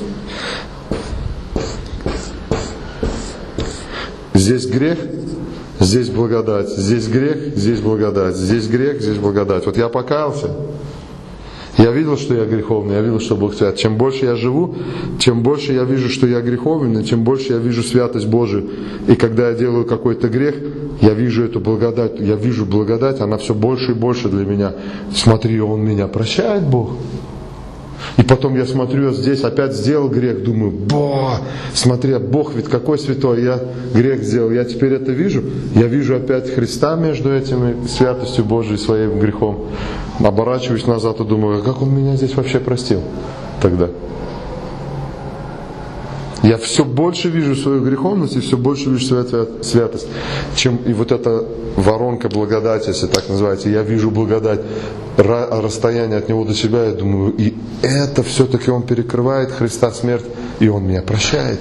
Здесь грех, здесь благодать. Здесь грех, здесь благодать. Здесь грех, здесь благодать. Вот я покаялся. Я видел, что я греховный, я видел, что Бог свят. Чем больше я живу, тем больше я вижу, что я греховный, тем больше я вижу святость Божию. И когда я делаю какой-то грех, я вижу эту благодать, она все больше и больше для меня. Смотри, Он меня прощает, Бог. И потом я смотрю, здесь опять сделал грех, думаю, смотри, Бог ведь какой святой, я грех сделал, я теперь это вижу, я вижу опять Христа между этими святостью Божией и своим грехом. Оборачиваюсь назад и думаю, как Он меня здесь вообще простил тогда? Я все больше вижу свою греховность и все больше вижу свою святость. И вот эта воронка благодати, если так называется, я вижу благодать, расстояние от Него до себя, я думаю, и это все-таки Он перекрывает Христа смерть, и Он меня прощает.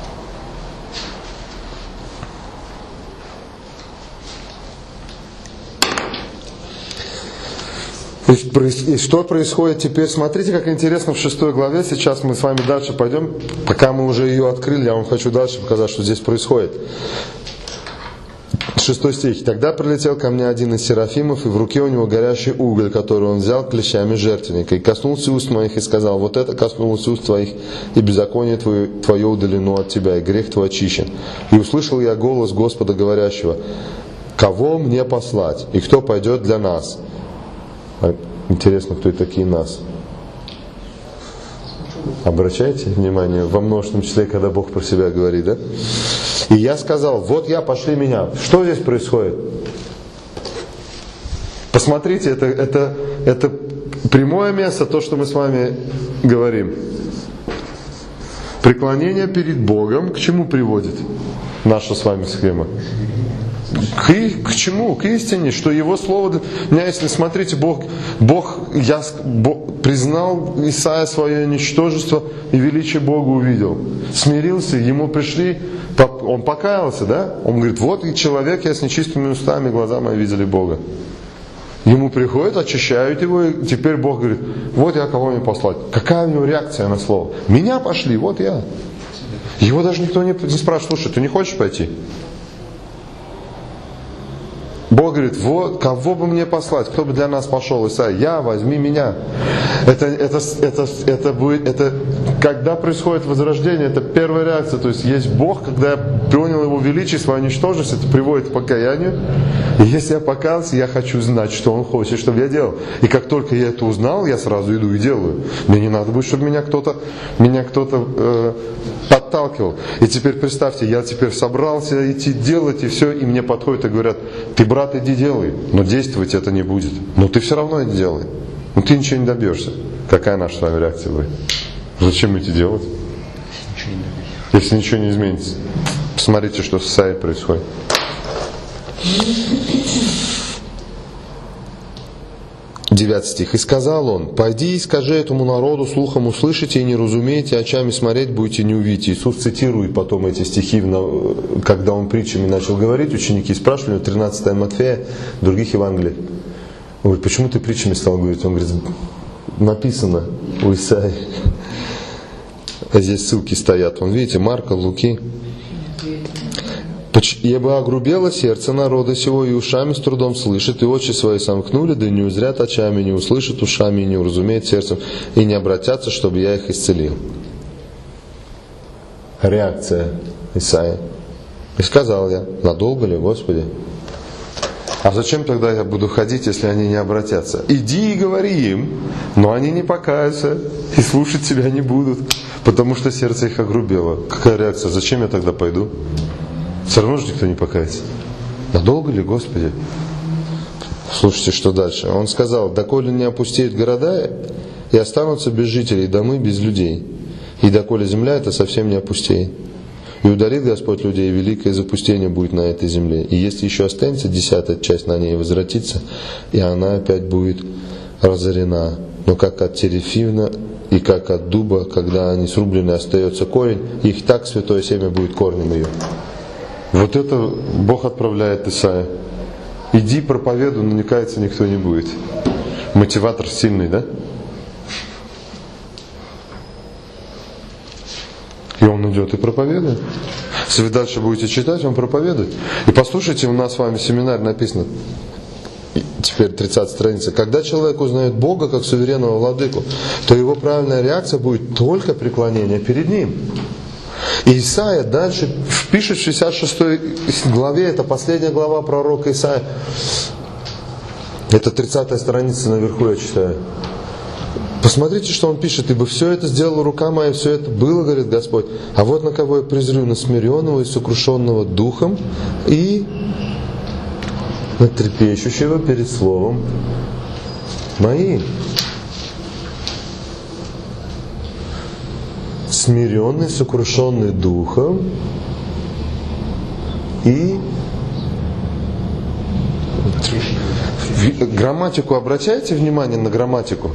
И что происходит теперь? Смотрите, как интересно в 6 главе. Сейчас мы с вами дальше пойдем. Пока мы уже ее открыли, я вам хочу дальше показать, что здесь происходит. 6 стих. «Тогда прилетел ко мне один из серафимов, и в руке у него горящий уголь, который он взял клещами жертвенника, и коснулся уст моих, и сказал: вот это коснулось уст твоих, и беззаконие твое удалено от тебя, и грех твой очищен. И услышал я голос Господа, говорящего: кого мне послать, и кто пойдет для нас?» Интересно, кто и такие нас. Обращайте внимание, во множественном числе, когда Бог про себя говорит, да? И я сказал: вот я, пошли меня. Что здесь происходит? Посмотрите, это прямое место, то, что мы с вами говорим. Преклонение перед Богом к чему приводит наша с вами схема? К чему? К истине, что Его Слово... Если смотрите, Бог признал Исаия свое ничтожество и величие Бога увидел. Смирился, ему пришли, он покаялся, да? Он говорит: вот и человек, я с нечистыми устами, глаза мои видели Бога. Ему приходят, очищают его, и теперь Бог говорит: вот я кого мне послать. Какая у него реакция на слово? Меня пошли, вот я. Его даже никто не спрашивает: слушай, ты не хочешь пойти? Бог говорит: вот, кого бы мне послать, кто бы для нас пошел? Исаия: я, возьми меня. Это будет, когда происходит возрождение, это первая реакция. То есть есть Бог, когда я понял Его величие, свою ничтожность, это приводит к покаянию. И если я покаялся, я хочу знать, что Он хочет, чтобы я делал. И как только я это узнал, я сразу иду и делаю. Мне не надо будет, чтобы меня кто-то подталкивал. И теперь представьте, я теперь собрался идти делать, и все, и мне подходят и говорят: ты, брат, иди делай, но действовать это не будет. Но ты все равно это делай. Но ты ничего не добьешься. Какая наша с вами реакция будет? Зачем идти делать? Если ничего не изменится. Посмотрите, что с Исаией происходит. 9 стих. «И сказал он: пойди и скажи этому народу, слухом услышите и не разумеете, очами смотреть будете не увидите». Иисус цитирует потом эти стихи, когда он притчами начал говорить. Ученики спрашивали, 13 Матфея, в других Евангелиях. Он говорит: почему ты притчами стал говорить? Он говорит: написано у Исаии. А здесь ссылки стоят. Вон, видите, Марка, Луки. «Ибо огрубело сердце народа сего, и ушами с трудом слышит, и очи свои сомкнули, да не узрят очами, не услышат ушами, и не уразумеют сердцем, и не обратятся, чтобы я их исцелил». Реакция Исаии. «И сказал я: надолго ли, Господи? А зачем тогда я буду ходить, если они не обратятся? Иди и говори им, но они не покаются, и слушать тебя не будут, потому что сердце их огрубело». Какая реакция? Зачем я тогда пойду? Все равно же никто не покается. Надолго ли, Господи? Слушайте, что дальше. Он сказал: доколе не опустеют города, и останутся без жителей, домы без людей, и доколе земля эта совсем не опустеет. И ударит Господь людей, и великое запустение будет на этой земле. И если еще останется 10-я часть на ней, возвратится, и она опять будет разорена. Но как от терефивна и как от дуба, когда они срублены, остается корень, их так святое семя будет корнем ее. Вот это Бог отправляет Исаия. Иди проповедуй, но не каяться никто не будет. Мотиватор сильный, да? И он идет и проповедует. Если вы дальше будете читать, он проповедует. И послушайте, у нас с вами семинар написано, теперь 30 страница. Когда человек узнает Бога как суверенного владыку, то его правильная реакция будет только преклонение перед Ним. И Исаия дальше пишет в 66 главе, это последняя глава пророка Исаия. Это 30 страница наверху, я читаю. Посмотрите, что он пишет. «Ибо все это сделала рука моя, все это было, говорит Господь. А вот на кого я презрю: на смиренного и сокрушенного духом, и на трепещущего перед словом моим». Смиренный, сокрушенный духом и грамматику. Обращайте внимание на грамматику.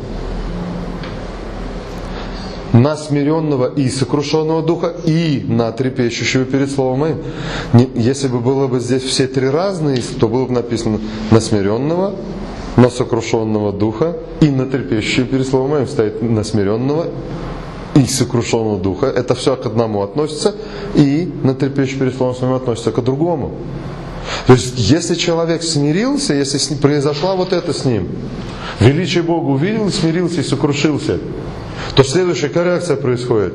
На смиренного и сокрушенного духа, и на трепещущего перед словом моим. Если бы было бы здесь все три разные, то было бы написано: на смиренного, на сокрушенного духа и на трепещущего перед словом моим. Стоит на смиренного и сокрушенного духа. Это все к одному относится, и на трепещущего перед словом своим относится к другому. То есть, если человек смирился, если произошла вот это с ним, величие Бога увидел, смирился и сокрушился, то следующая реакция происходит.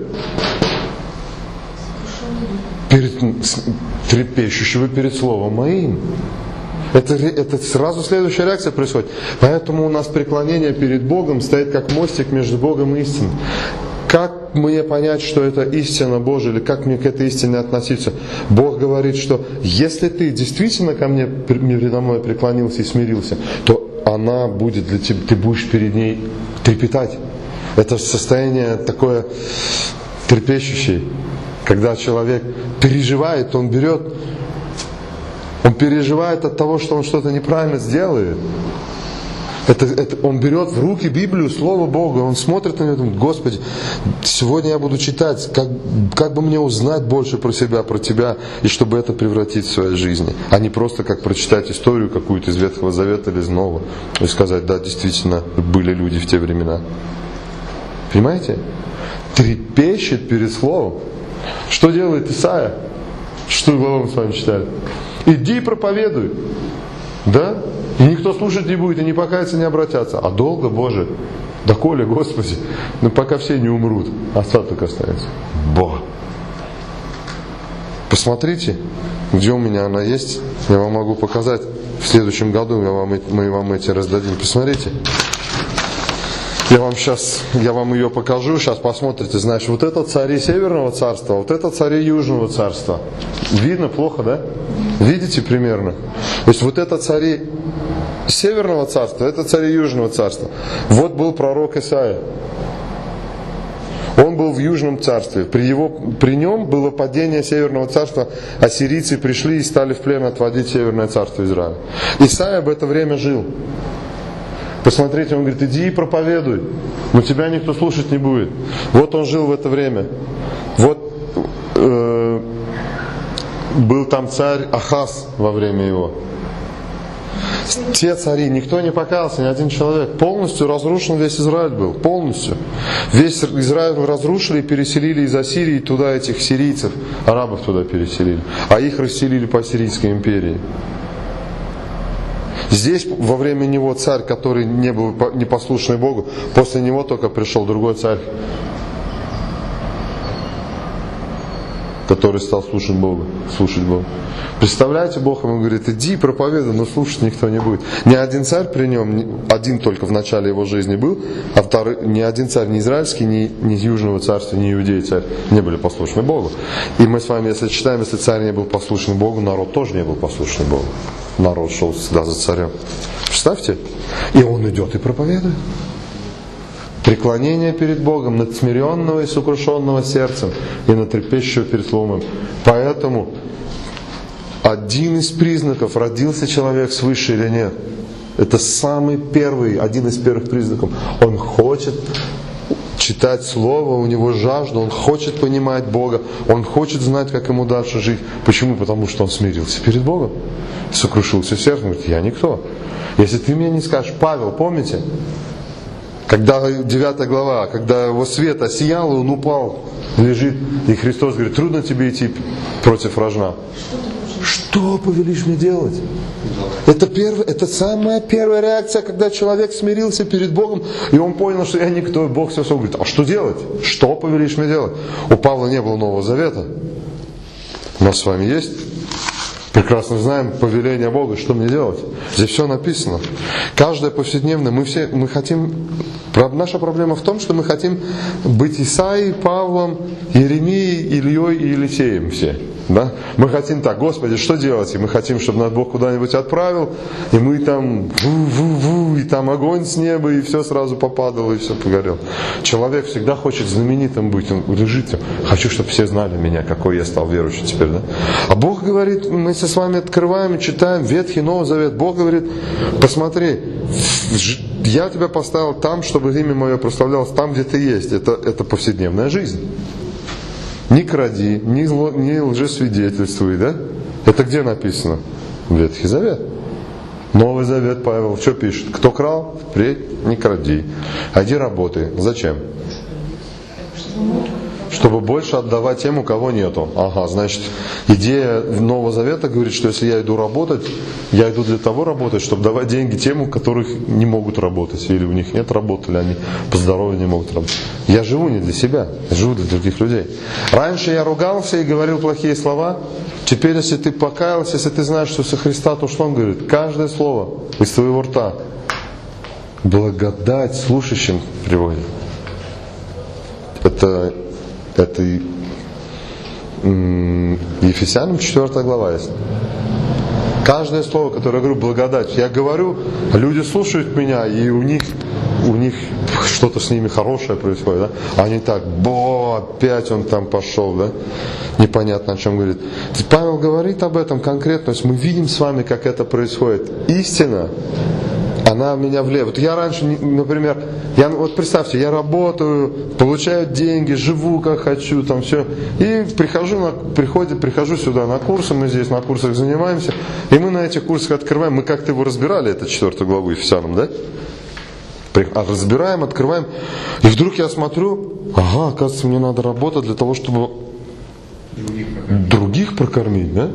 Трепещущего перед словом моим. Это сразу следующая реакция происходит. Поэтому у нас преклонение перед Богом стоит как мостик между Богом и истиной. Как мне понять, что это истина Божия, или как мне к этой истине относиться? Бог говорит, что если ты действительно ко мне передо мной преклонился и смирился, то она будет для тебя, ты будешь перед ней трепетать. Это состояние такое трепещущее, когда человек переживает, он переживает от того, что он что-то неправильно сделает. Он берет в руки Библию, Слово Бога, он смотрит на нее и думает: Господи, сегодня я буду читать, как бы мне узнать больше про себя, про Тебя, и чтобы это превратить в своей жизни, а не просто как прочитать историю какую-то из Ветхого Завета или из Нового, и сказать: да, действительно, были люди в те времена. Понимаете? Трепещет перед Словом. Что делает Исаия? Что мы с вами читали? Иди и проповедуй. Да? И никто слушать не будет, и не покаяться, не обратятся. А долго, Боже? Доколе, Господи? Ну пока все не умрут, остаток останется. Бог. Посмотрите, где у меня она есть. Я вам могу показать. В следующем году мы вам эти раздадим. Посмотрите. Я вам ее покажу, сейчас посмотрите. Значит, вот это цари Северного царства, вот это цари Южного царства. Видно плохо, да? Видите примерно? То есть вот это цари Северного царства, это цари Южного царства. Вот был пророк Исаия. Он был в Южном царстве. При нем было падение Северного царства. Ассирийцы пришли и стали в плен отводить Северное царство Израиля. Исаия в это время жил. Посмотрите, он говорит, иди и проповедуй, но тебя никто слушать не будет. Вот он жил в это время. Вот был там царь Ахаз во время его. Те цари, никто не покаялся, ни один человек. Полностью разрушен весь Израиль был, полностью. Весь Израиль разрушили и переселили из Ассирии туда этих сирийцев, арабов туда переселили. А их расселили по Ассирийской империи. Здесь во время него царь, который не был непослушный Богу, после него только пришел другой царь, который стал слушать Бога. Представляете, Бог ему говорит, иди проповедуй, но слушать никто не будет. Ни один царь при нем, один только в начале его жизни был, а второй, ни один царь, ни израильский, ни Южного царства, ни иудей царь не были послушны Богу. И мы с вами, если читаем, если царь не был послушен Богу, народ тоже не был послушен Богу. Народ шел всегда за царем. Представьте, и он идет и проповедует. Преклонение перед Богом, над смиренного и сокрушенного сердцем и над трепещущего перед Словом. Поэтому один из признаков, родился человек свыше или нет, это самый первый, один из первых признаков. Он хочет читать Слово, у него жажда, он хочет понимать Бога, он хочет знать, как ему дальше жить. Почему? Потому что он смирился перед Богом, сокрушился сердцем, говорит, я никто. Если ты мне не скажешь, Павел, помните? Когда 9 глава, когда его свет осиял, и он упал, лежит, и Христос говорит, трудно тебе идти против вражна. Что повелишь мне делать? Это самая первая реакция, когда человек смирился перед Богом, и он понял, что я никто, и Бог все говорит, а что делать? Что повелишь мне делать? У Павла не было Нового Завета. У нас с вами есть. Прекрасно знаем повеление Бога, что мне делать. Здесь все написано. Каждое повседневное, мы хотим... Наша проблема в том, что мы хотим быть Исаией, Павлом, Иеремией, Ильей и Елисеем все. Да? Мы хотим так, Господи, что делать? И мы хотим, чтобы нас Бог куда-нибудь отправил, и мы там и там огонь с неба, и все сразу попадало, и все погорело. Человек всегда хочет знаменитым быть, он лежит, хочу, чтобы все знали меня, какой я стал верующим теперь. Да? А Бог говорит, мы с вами открываем и читаем Ветхий, Новый Завет. Бог говорит, посмотри, я тебя поставил там, чтобы имя мое прославлялось там, где ты есть. Это повседневная жизнь. Не кради, не лжесвидетельствуй, да? Это где написано? Ветхий Завет. Новый Завет Павел что пишет? Кто крал, впредь не кради. Иди работай. Зачем? Чтобы больше отдавать тем, у кого нету. Ага, значит, идея Нового Завета говорит, что если я иду работать, я иду для того работать, чтобы давать деньги тем, у которых не могут работать, или у них нет работы, или они по здоровью не могут работать. Я живу не для себя, я живу для других людей. Раньше я ругался и говорил плохие слова. Теперь, если ты покаялся, если ты знаешь, что со Христа, то что он говорит? Каждое слово из твоего рта благодать слушающим приводит. Это Ефесянам 4 глава есть. Каждое слово, которое я говорю, благодать. Я говорю, люди слушают меня, и у них что-то с ними хорошее происходит. Да? Они так, опять он там пошел, да? Непонятно, о чем говорит. Павел говорит об этом конкретно. То есть мы видим с вами, как это происходит. Истина, она меня влияет. Вот я раньше, например, вот представьте, я работаю, получаю деньги, живу как хочу, там все. И прихожу сюда на курсы, мы здесь на курсах занимаемся. И мы на этих курсах открываем, мы как-то его разбирали, это 4 главу Ефесянам, да? Разбираем, открываем. И вдруг я смотрю, оказывается, мне надо работать для того, чтобы других прокормить, да?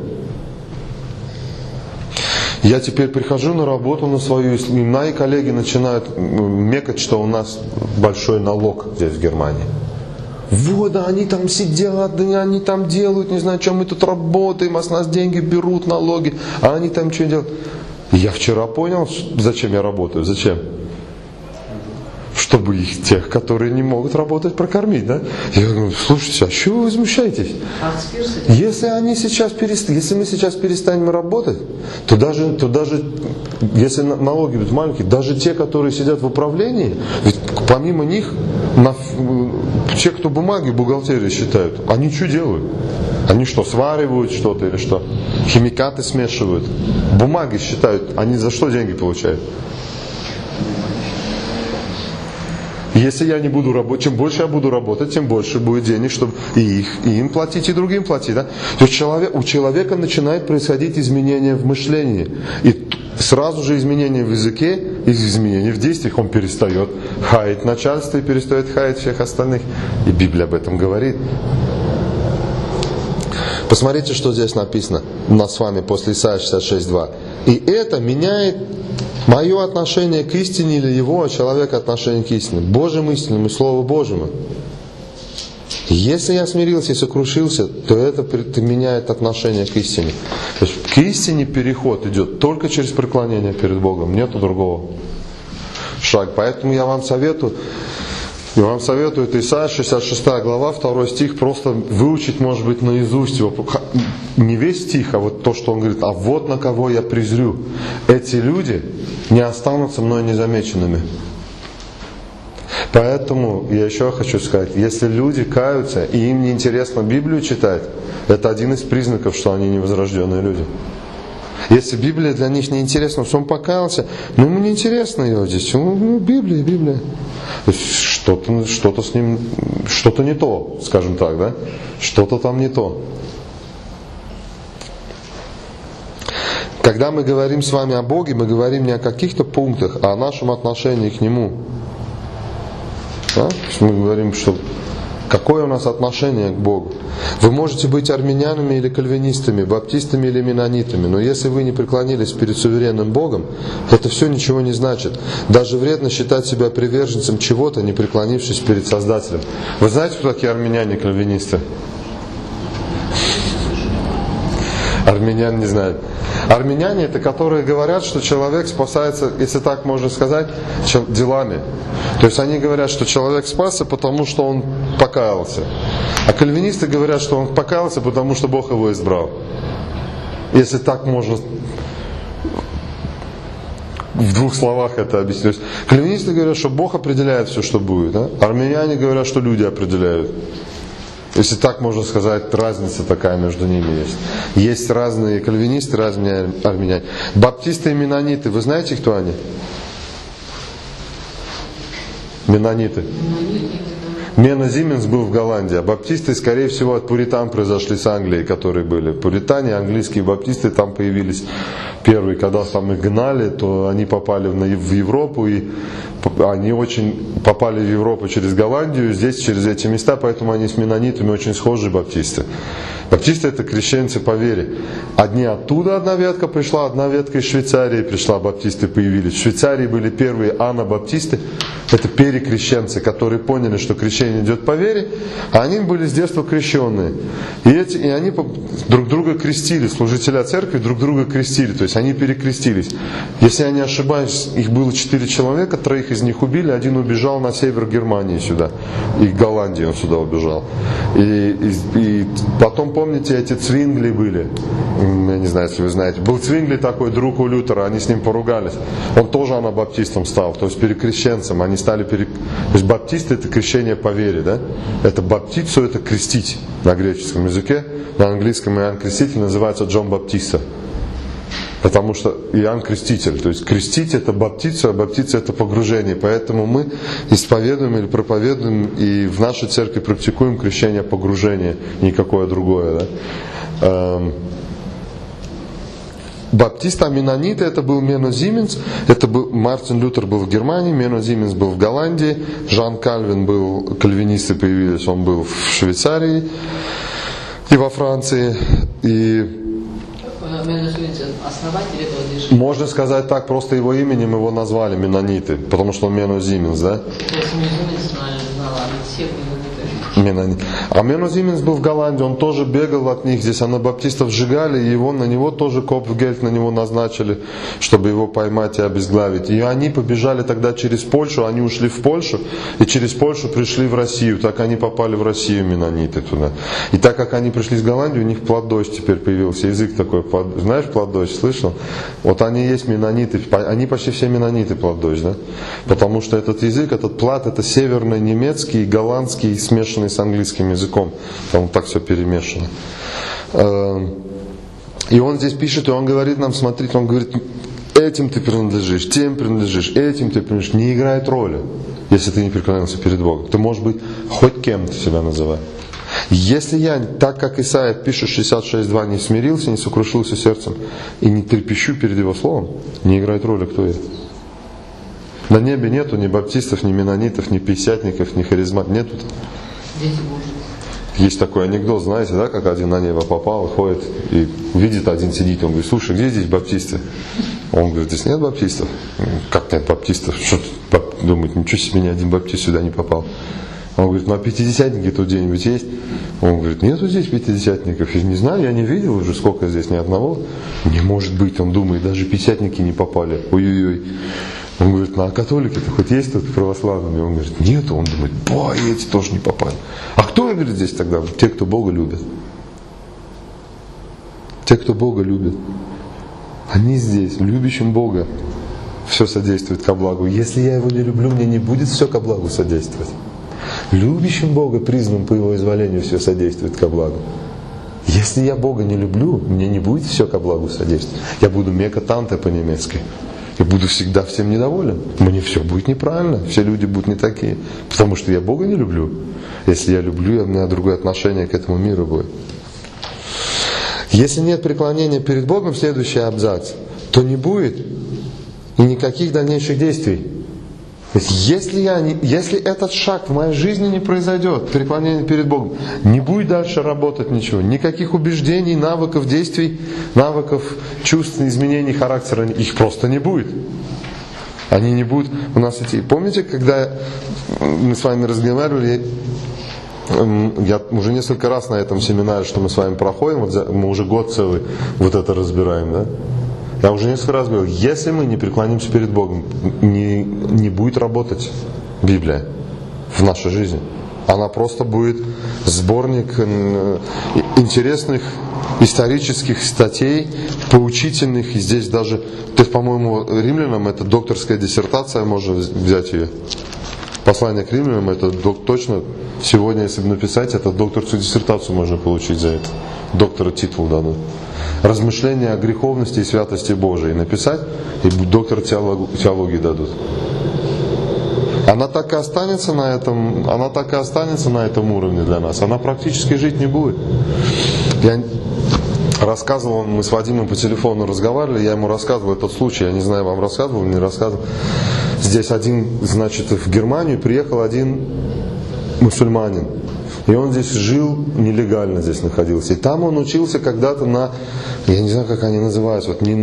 Я теперь прихожу на работу на свою, и мои коллеги начинают мекать, что у нас большой налог здесь в Германии. Вот, да, они там сидят, да, они там делают, не знаю, чем мы тут работаем, а с нас деньги берут, налоги, а они там что делают. Я вчера понял, зачем я работаю, зачем? Чтобы их, тех, которые не могут работать, прокормить, да? Я говорю, слушайте, а чего вы возмущаетесь? Если мы сейчас перестанем работать, то даже если налоги будут маленькие, даже те, которые сидят в управлении, ведь помимо них, те, кто бумаги, бухгалтерии считают, они что делают? Они что, сваривают что-то или что? Химикаты смешивают. Бумаги считают, они за что деньги получают? Если я не буду работать, чем больше я буду работать, тем больше будет денег, чтобы и им платить, и другим платить. Да? То есть у человека начинает происходить изменение в мышлении. И сразу же изменение в языке, изменение в действиях, он перестает хаять начальство и перестает хаять всех остальных. И Библия об этом говорит. Посмотрите, что здесь написано у нас с вами после Исайя 66:2. И это меняет мое отношение к истине или его, человека отношение к истине, Божьим истинам и Слову Божьему. Если я смирился и сокрушился, то это меняет отношение к истине. То есть к истине переход идет только через преклонение перед Богом, нету другого шага. Поэтому я вам советую, это Исайя 66 глава, 2 стих, просто выучить, может быть, наизусть его. Не весь стих, а вот то, что он говорит, а вот на кого я презрю. Эти люди не останутся мной незамеченными. Поэтому я еще хочу сказать, если люди каются и им не интересно Библию читать, это один из признаков, что они невозрожденные люди. Если Библия для них не интересна, что он покаялся, но ему не интересно ее здесь. Библия. Что-то с ним, что-то не то, скажем так, да? Что-то там не то. Когда мы говорим с вами о Боге, мы говорим не о каких-то пунктах, а о нашем отношении к Нему. Да? Мы говорим, что какое у нас отношение к Богу. Вы можете быть армянянами или кальвинистами, баптистами или менонитами, но если вы не преклонились перед суверенным Богом, это все ничего не значит. Даже вредно считать себя приверженцем чего-то, не преклонившись перед Создателем. Вы знаете, кто такие армяняне и кальвинисты? Армянян не знают. Армяняне — это которые говорят, что человек спасается, если так можно сказать, делами. То есть они говорят, что человек спасся, потому что он покаялся. А кальвинисты говорят, что он покаялся, потому что Бог его избрал. Если так можно в двух словах это объяснить. То есть кальвинисты говорят, что Бог определяет все, что будет. Да? Армяне говорят, что люди определяют. Если так можно сказать, разница такая между ними есть. Есть разные кальвинисты, разные армяне. Баптисты и менониты, вы знаете, кто они? Менониты. Мено Зименс был в Голландии, а баптисты, скорее всего, от пуритан произошли с Англии, которые были. Пуритане, английские баптисты там появились первые. Когда там их гнали, то они попали в Европу, и они очень попали в Европу через Голландию, здесь через эти места, поэтому они с менонитами очень схожи, баптисты. Баптисты — это крещенцы по вере. Одни оттуда одна ветка пришла, одна ветка из Швейцарии пришла, баптисты появились. В Швейцарии были первые анабаптисты, это перекрещенцы, которые поняли, что крещение идет по вере, а они были с детства крещенные. И они друг друга крестили, служителя церкви друг друга крестили, то есть они перекрестились. Если я не ошибаюсь, их было 4 человека, 3 из них убили, один убежал на север Германии сюда, и в Голландии он сюда убежал. И потом, помните, эти Цвингли были, я не знаю, если вы знаете, был Цвингли такой, друг у Лютера, они с ним поругались, он тоже анабаптистом стал, то есть перекрещенцем, они стали То есть баптисты — это крещение по вере, да? Это баптицу, это крестить на греческом языке, на английском Иоанн Креститель называется Джон Баптиста. Потому что Иоанн Креститель, то есть крестить — это баптицу, а баптица — это погружение. Поэтому мы исповедуем или проповедуем и в нашей церкви практикуем крещение погружения, никакое другое. Да? Баптисты, а менониты — это был Мено Зименс, это был Мартин Лютер был в Германии, Мено Зименс был в Голландии, Жан Кальвин был, кальвинисты появились, он был в Швейцарии и во Франции. И основатель этого движения. Можно сказать так, просто его именем его назвали менониты, потому что он Мено Зименс, да? А Мено Зименс был в Голландии, он тоже бегал от них, здесь анабаптистов сжигали, и на него тоже Копфгельд на него назначили, чтобы его поймать и обезглавить. И они побежали тогда через Польшу, они ушли в Польшу, и через Польшу пришли в Россию, так они попали в Россию, менониты, туда. И так как они пришли с Голландии, у них платдощ теперь появился, язык такой, знаешь платдощ, слышал? Вот они есть менониты, они почти все менониты платдощ, да? Потому что этот язык, этот плат, это северный немецкий, голландский, смешанный с английским языком, там так все перемешано. И он здесь пишет, и он говорит нам, смотрите, он говорит, этим ты принадлежишь, тем принадлежишь, этим ты принадлежишь, не играет роли, если ты не преклонился перед Богом. Ты можешь быть хоть кем ты себя называй. Если я, так как Исаия пишет 66:2, не смирился, не сокрушился сердцем и не трепещу перед Его Словом, не играет роли, кто я. На небе нету ни баптистов, ни менонитов, ни пятидесятников, ни харизмат. Нету. Дети Божьи. Есть такой анекдот, знаете, да, как один на небо попал, ходит и видит, один сидит, он говорит: слушай, где здесь баптисты? Он говорит: здесь нет баптистов. Как нет баптистов? Что думает, ничего себе, ни один баптист сюда не попал. Он говорит: ну а пятидесятники тут где-нибудь есть? Он говорит: нету здесь пятидесятников. Я не знаю, я не видел уже сколько здесь, ни одного. Не может быть, он думает, даже пятидесятники не попали. Ой-ой-ой. Он говорит: ну а католики-то хоть есть тут православные? Он говорит: нету. Он думает: и эти тоже не попали. А кто, говорит, здесь тогда? Те, кто Бога любит. Те, кто Бога любит. Они здесь, любящим Бога, все содействует ко благу. Если я Его не люблю, мне не будет все ко благу содействовать. Любящим Бога, призванным по Его изволению, все содействует ко благу. Если я Бога не люблю, мне не будет все ко благу содействовать. Я буду мека-танте по-немецки. Я буду всегда всем недоволен. Мне все будет неправильно. Все люди будут не такие. Потому что я Бога не люблю. Если я люблю, у меня другое отношение к этому миру будет. Если нет преклонения перед Богом, следующий абзац, то не будет и никаких дальнейших действий. Если этот шаг в моей жизни не произойдет, преклонение перед Богом, не будет дальше работать ничего. Никаких убеждений, навыков действий, навыков чувств, изменений характера, их просто не будет. Они не будут у нас идти. Помните, когда мы с вами разговаривали, я уже несколько раз на этом семинаре, что мы с вами проходим, мы уже год целый вот это разбираем, да? Я уже несколько раз говорил, если мы не преклонимся перед Богом, не будет работать Библия в нашей жизни. Она просто будет сборник интересных исторических статей, поучительных. И здесь даже, то есть, по-моему, римлянам это докторская диссертация, можно взять ее. Послание к римлянам, это точно, сегодня, если бы написать, это докторскую диссертацию можно получить за это. Доктора титул дадут. Размышления о греховности и святости Божией написать, и доктор теологии дадут. Она так и останется на этом уровне для нас. Она практически жить не будет. Я рассказывал, мы с Вадимом по телефону разговаривали, я ему рассказывал этот случай, я не знаю, вам рассказывал, не рассказывал. Здесь в Германию приехал один мусульманин. И он здесь жил, нелегально здесь находился. И там он учился когда-то на, я не знаю, как они называются, не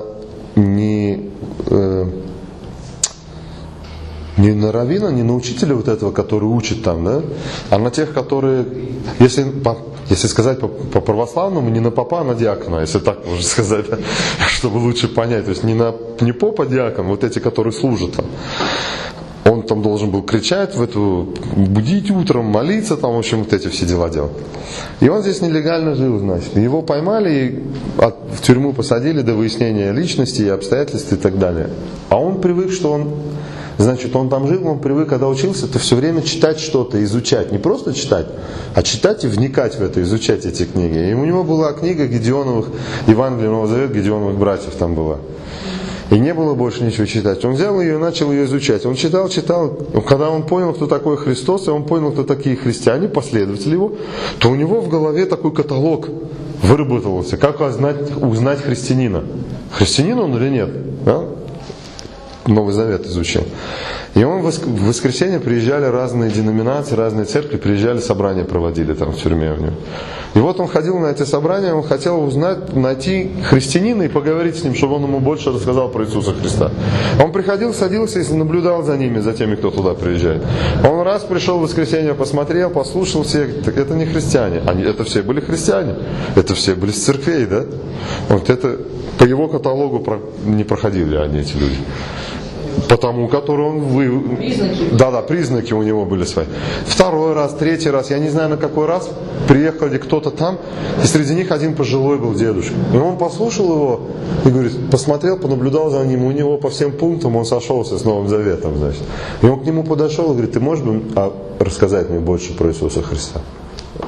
на раввина, не на учителя вот этого, который учит там, да, а на тех, которые, если сказать по-православному, не на попа, а на диакона, если так можно сказать, да, чтобы лучше понять. То есть не поп, а диакон, вот эти, которые служат там. Он там должен был кричать будить утром, молиться, там, в общем, вот эти все дела делать. И он здесь нелегально жил, значит. Его поймали и в тюрьму посадили до выяснения личности и обстоятельств и так далее. А он привык, что он там жил, он привык, когда учился, то все время читать что-то, изучать. Не просто читать, а читать и вникать в это, изучать эти книги. И у него была книга Гедеоновых, Евангелие Нового Завета, Гедеоновых братьев там была. И не было больше ничего читать. Он взял ее и начал ее изучать. Он читал. Когда он понял, кто такой Христос, и он понял, кто такие христиане, последователи его, то у него в голове такой каталог выработался. Как узнать христианина? Христианин он или нет? Да? Новый Завет изучил. И он в воскресенье приезжали разные деноминации, разные церкви, приезжали, собрания проводили там в тюрьме у него. И вот он ходил на эти собрания, он хотел найти христианина и поговорить с ним, чтобы он ему больше рассказал про Иисуса Христа. Он приходил, садился и наблюдал за ними, за теми, кто туда приезжает. Он раз пришел в воскресенье, посмотрел, послушал всех. Это не христиане, это все были христиане. Это все были с церквей, да? Вот это по его каталогу не проходили они, эти люди. Потому, который он признаки у него были свои. Второй раз, третий раз, я не знаю на какой раз, приехали кто-то там, и среди них один пожилой был дедушка. И он послушал его и говорит, посмотрел, понаблюдал за ним, у него по всем пунктам он сошелся с Новым Заветом, значит. И он к нему подошел и говорит, ты можешь рассказать мне больше про Иисуса Христа?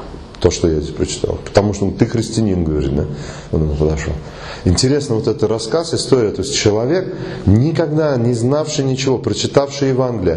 то, что я здесь прочитал. Потому что ты христианин, говорит, да? Он ему подошел. Интересно вот этот рассказ, история. То есть человек, никогда не знавший ничего, прочитавший Евангелие,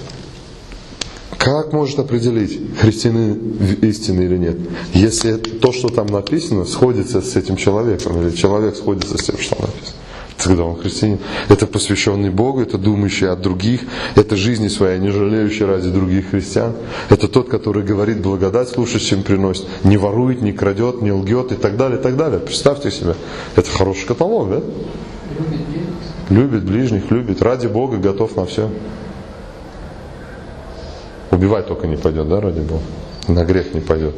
как может определить, христианин истинный или нет? Если то, что там написано, сходится с этим человеком, или человек сходится с тем, что написано. Тогда он христианин. Это посвященный Богу, это думающий о других, это жизни своей, не жалеющий ради других христиан. Это тот, который говорит благодать лучше, чем приносит. Не ворует, не крадет, не лгет и так далее, и так далее. Представьте себе. Это хороший каталог, да? Любит ближних, любит. Ради Бога готов на все. Убивать только не пойдет, да, ради Бога? На грех не пойдет.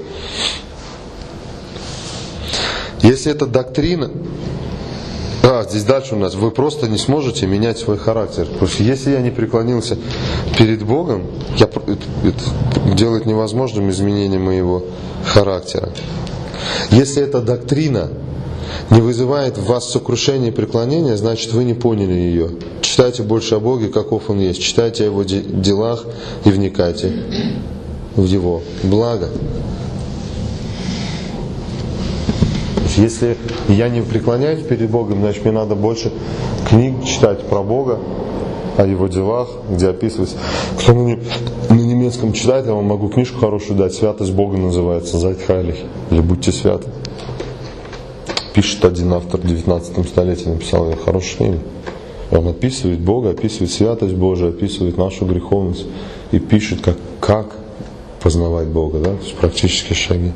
Если это доктрина... здесь дальше у нас. Вы просто не сможете менять свой характер. Потому что если я не преклонился перед Богом, это делает невозможным изменение моего характера. Если эта доктрина не вызывает в вас сокрушения и преклонения, значит вы не поняли ее. Читайте больше о Боге, каков Он есть. Читайте о Его делах и вникайте в Его благо. Если я не преклоняюсь перед Богом, значит мне надо больше книг читать про Бога, о Его делах, где описывается. Кто на немецком читает, я вам могу книжку хорошую дать. «Святость Бога» называется, «Seid heilig», или «Будьте святы». Пишет один автор в 19 столетии, написал ее, хорошую книгу. Он описывает Бога, описывает святость Божию, описывает нашу греховность и пишет, как познавать Бога, да? То есть практические шаги.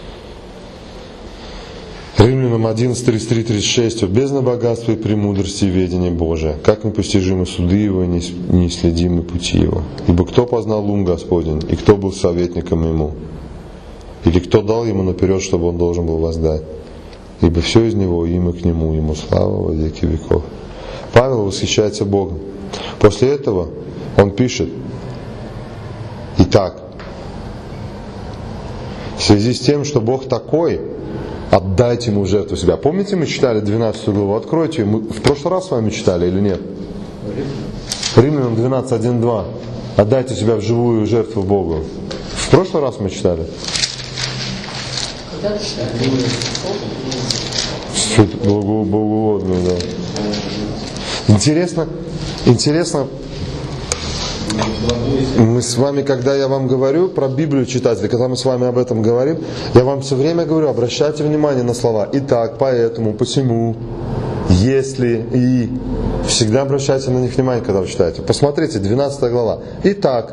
Римлянам 11, 33, 36. «Бездна богатства и премудрости и ведения Божия, как непостижимы суды Его и неисследимы пути Его. Ибо кто познал ум Господень, и кто был советником Ему? Или кто дал Ему наперед, чтобы Он должен был воздать? Ибо все из Него, имя к Нему, Ему слава во веки веков». Павел восхищается Богом. После этого он пишет: «Итак, в связи с тем, что Бог такой, отдайте Ему в жертву себя». Помните, мы читали 12 главу? Откройте. Мы в прошлый раз с вами читали или нет? Римлянам 12, 1, 2. Отдайте себя в живую жертву Богу. В прошлый раз мы читали. Богоугодную, да. Интересно, мы с вами, когда я вам говорю про Библию читать, или когда мы с вами об этом говорим, я вам все время говорю, обращайте внимание на слова «итак», «поэтому», «посему», «если», «и». Всегда обращайте на них внимание, когда вы читаете. Посмотрите, 12 глава. «Итак».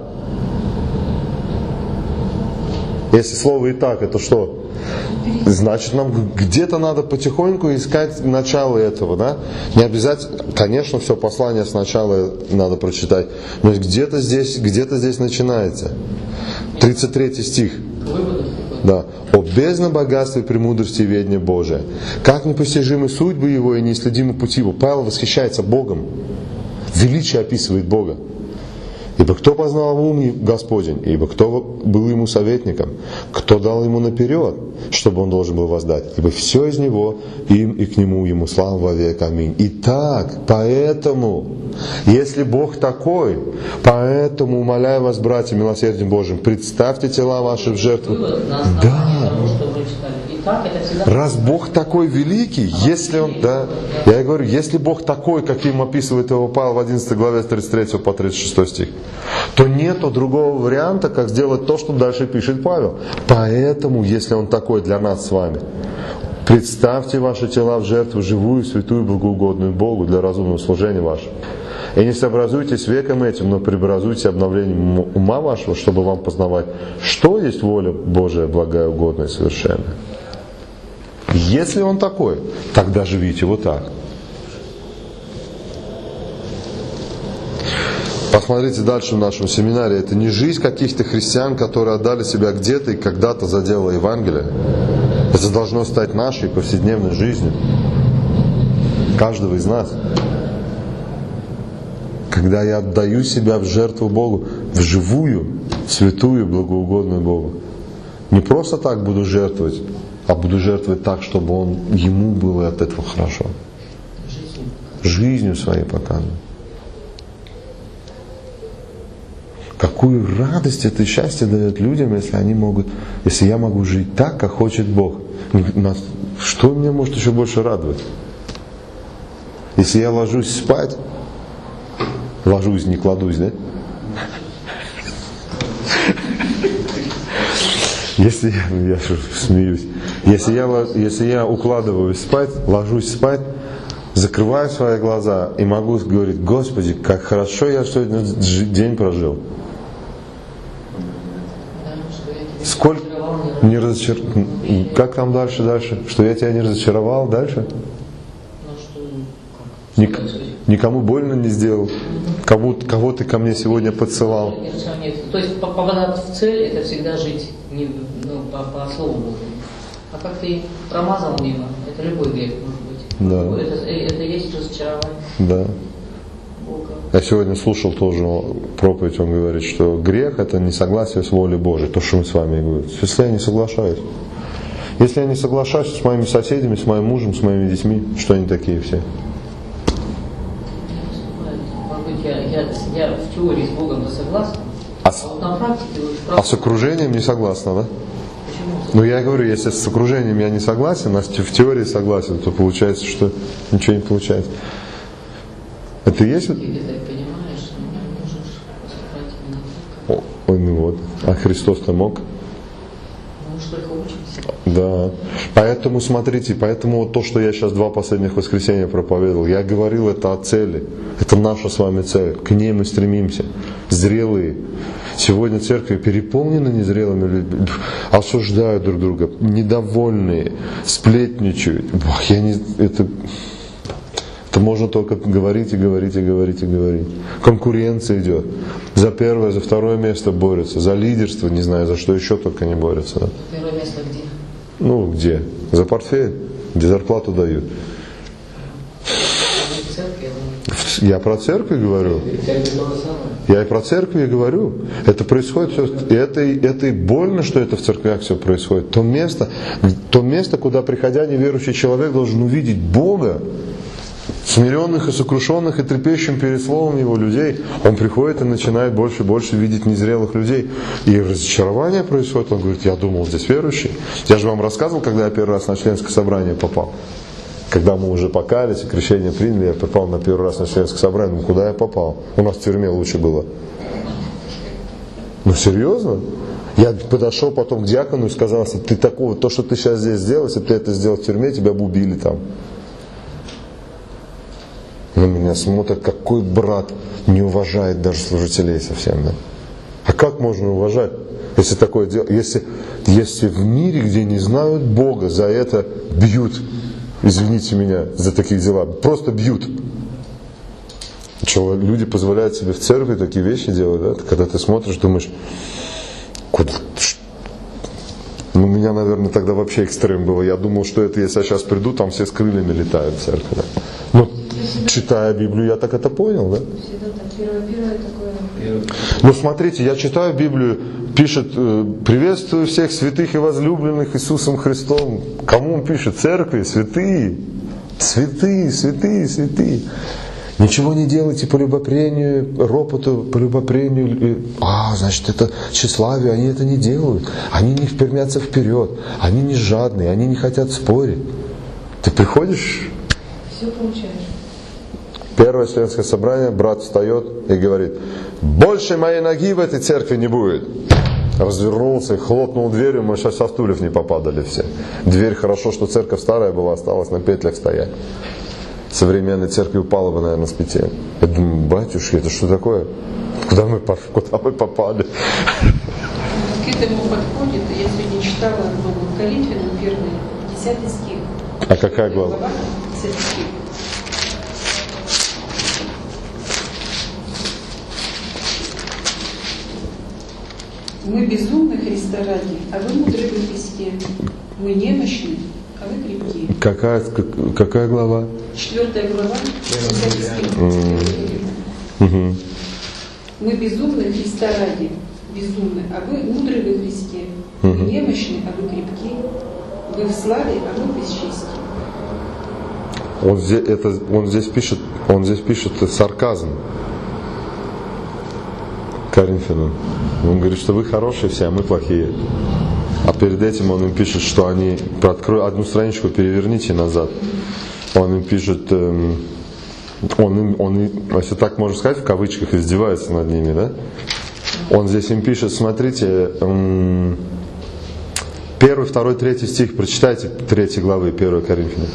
Если слово «итак» это что? Значит, нам где-то надо потихоньку искать начало этого, да? Не обязательно, конечно, все послание сначала надо прочитать, но где-то здесь начинается. 33 стих. Да. «О бездна богатства и премудрости и ведения Божия, как непостижимы судьбы Его и неисследимы пути Его». Павел восхищается Богом, величие описывает Бога. «Ибо кто познал ум Господень, ибо кто был Ему советником, кто дал Ему наперед, чтобы Он должен был воздать, ибо все из Него, им и к Нему, Ему слава во век. Аминь». Итак, поэтому, если Бог такой, поэтому умоляю вас, братья, милосердием Божьим, представьте тела ваши в жертву. Да. Раз Бог такой великий, если Он, да, я говорю, если Бог такой, каким описывает его Павел в 11 главе с 33 по 36 стих, то нету другого варианта, как сделать то, что дальше пишет Павел. Поэтому, если Он такой для нас с вами, представьте ваши тела в жертву живую, святую, благоугодную Богу для разумного служения вашего. И не сообразуйтесь веком этим, но преобразуйте обновлением ума вашего, чтобы вам познавать, что есть воля Божия, благая, угодная и совершенная. Если Он такой, тогда живите вот так. Посмотрите дальше в нашем семинаре. Это не жизнь каких-то христиан, которые отдали себя где-то и когда-то за дело Евангелия. Это должно стать нашей повседневной жизнью. Каждого из нас. Когда я отдаю себя в жертву Богу, в живую, святую, благоугодную Богу. Не просто так буду жертвовать, а буду жертвовать так, чтобы Ему было от этого хорошо. Жизнью своей показывать. Какую радость это счастье дает людям, если я могу жить так, как хочет Бог. Что меня может еще больше радовать? Если я ложусь спать, не кладусь, да? Если я смеюсь, если я укладываюсь спать, ложусь спать, закрываю свои глаза и могу говорить: Господи, как хорошо я сегодня день прожил. Сколько не Как там дальше? Что я тебя не разочаровал дальше? Никому больно не сделал. Кого ты ко мне сегодня подсылал. То есть попадать в цель — это всегда жить по слову Божьему. А как ты промазал мимо, это любой грех может быть. Да. Это есть разочарование. Да. Бога. Я сегодня слушал тоже проповедь, он говорит, что грех — это несогласие с волей Божией. То, что мы с вами говорим. Если я не соглашаюсь. Если я не соглашаюсь с моими соседями, с моим мужем, с моими детьми, что они такие все? Я в теории с Богом согласен, а вот на практике... А с окружением не согласна, да? Почему? Ну я говорю, если с окружением я не согласен, а в теории согласен, то получается, что ничего не получается. Это и есть? Ты это понимаешь, но не можешь поступать именно так. Ой, ну вот. А Христос-то мог? Мы уж только учимся. Да. Поэтому смотрите, вот то, что я сейчас 2 последних воскресенья проповедовал, я говорил это о цели. Это наша с вами цель. К ней мы стремимся. Зрелые. Сегодня церкви переполнены незрелыми людьми, осуждают друг друга, недовольные, сплетничают. Это можно только говорить и говорить и говорить и говорить. Конкуренция идет. За первое, за второе место борются, за лидерство, не знаю, за что еще только не борются. Да? Первое место где? Ну, где? За портфель, где зарплату дают. Я про церковь говорю. Я и про церковь говорю. Это происходит все. И это и больно, что это в церквях все происходит. То место, куда, приходя неверующий человек, должен увидеть Бога, смиренных и сокрушенных и трепещущим перед словом Его людей, он приходит и начинает больше и больше видеть незрелых людей. И разочарование происходит. Он говорит: я думал, здесь верующий. Я же вам рассказывал, когда я первый раз на членское собрание попал. Когда мы уже покаялись и крещение приняли, я попал на первый раз на членское собрание. Ну, куда я попал? У нас в тюрьме лучше было. Ну, серьезно? Я подошел потом к диакону и сказал: если ты такого, то, что ты сейчас здесь сделал, если бы ты это сделал в тюрьме, тебя бы убили там. На меня смотрят, какой брат не уважает даже служителей совсем. Да? А как можно уважать, если такое дело? Если в мире, где не знают Бога, за это бьют, извините меня, за такие дела, просто бьют. Что, люди позволяют себе в церкви такие вещи делать, да? Когда ты смотришь, думаешь, куда? Ну, у меня, наверное, тогда вообще экстрем было. Я думал, что это, если я сейчас приду, там все с крыльями летают в церкви. Да? Ну, читая Библию, я так это понял, да? Всегда так, первое такое. Ну, смотрите, я читаю Библию, пишет: приветствую всех святых и возлюбленных Иисусом Христом. Кому он пишет? Церкви, святые. Святые, святые, святые. Ничего не делайте по любопрению, ропоту, по любопрению. Значит, это тщеславие, они это не делают. Они не впермятся вперед. Они не жадные, они не хотят спорить. Ты приходишь... Все получаешь. Первое членское собрание, брат встает и говорит: больше моей ноги в этой церкви не будет. Развернулся и хлопнул дверью, мы сейчас со стульев не попадали все. Дверь, хорошо, что церковь старая была, осталась на петлях стоять. Современной церкви упала бы, наверное, с пяти. Я думаю: батюшки, это что такое? Куда мы попали? К этому подходит, я сегодня читала в Колитвину, первый, 10 стих. А какая глава? 10 стих. Мы безумны Христа ради, а вы мудры во Христе. Мы немощны, а вы крепкие. Какая глава? 4 глава, 10 стих. Мы безумны Христа ради, безумны, а вы мудры во Христе. Вы немощны, а вы крепки. Вы в славе, а мы в бесчестии. Он здесь пишет сарказм. Коринфянам. Он говорит, что вы хорошие все, а мы плохие. А перед этим он им пишет, что они... Одну страничку переверните назад. Он им пишет... Он, если так можно сказать, в кавычках издевается над ними, да? Он здесь им пишет, смотрите, 1, 2, 3 стих, прочитайте 3 главы 1 Коринфянам.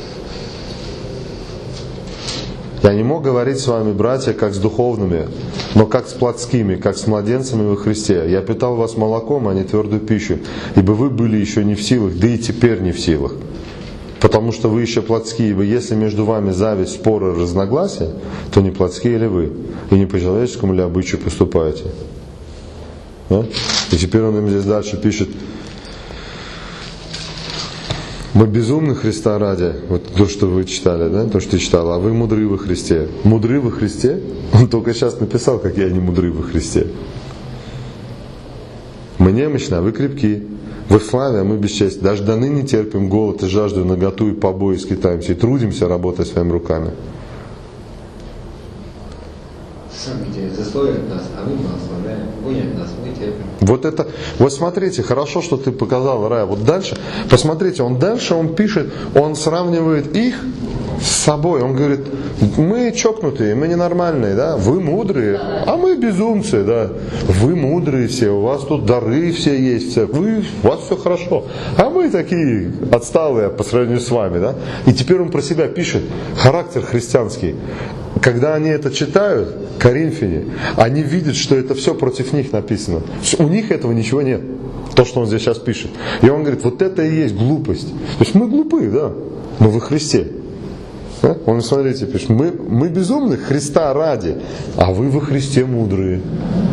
«Я не мог говорить с вами, братья, как с духовными, но как с плотскими, как с младенцами во Христе. Я питал вас молоком, а не твердую пищу, ибо вы были еще не в силах, да и теперь не в силах. Потому что вы еще плотские, ибо если между вами зависть, споры, разногласия, то не плотские ли вы, и не по человеческому ли обычаю поступаете». Да? И теперь он им здесь дальше пишет: мы безумны Христа ради, вот то, что вы читали, да, то, что ты читал, а вы мудры во Христе. Мудры во Христе? Он только сейчас написал, как я не мудры во Христе. Мы немощны, а вы крепки. Вы в славе, а мы бесчестны. Даже до ныне терпим голод и жажду, наготу и побои, скитаемся и трудимся, работая своими руками. Сами засловят нас, а мы благословляем. Гонят нас, мы терпим. Вот это, вот смотрите, хорошо, что ты показал, Рая. Вот дальше, посмотрите, он пишет, он сравнивает их с собой. Он говорит, мы чокнутые, мы ненормальные, да? Вы мудрые, а мы безумцы, да? Вы мудрые все, у вас тут дары все есть, у вас все хорошо. А мы такие отсталые по сравнению с вами, да? И теперь он про себя пишет, характер христианский. Когда они это читают, коринфяне, они видят, что это все против них написано. У них этого ничего нет. То, что он здесь сейчас пишет. И он говорит, вот это и есть глупость. То есть мы глупые, да, но во Христе. Да? Он, смотрите, пишет, мы безумны Христа ради, а вы во Христе мудрые.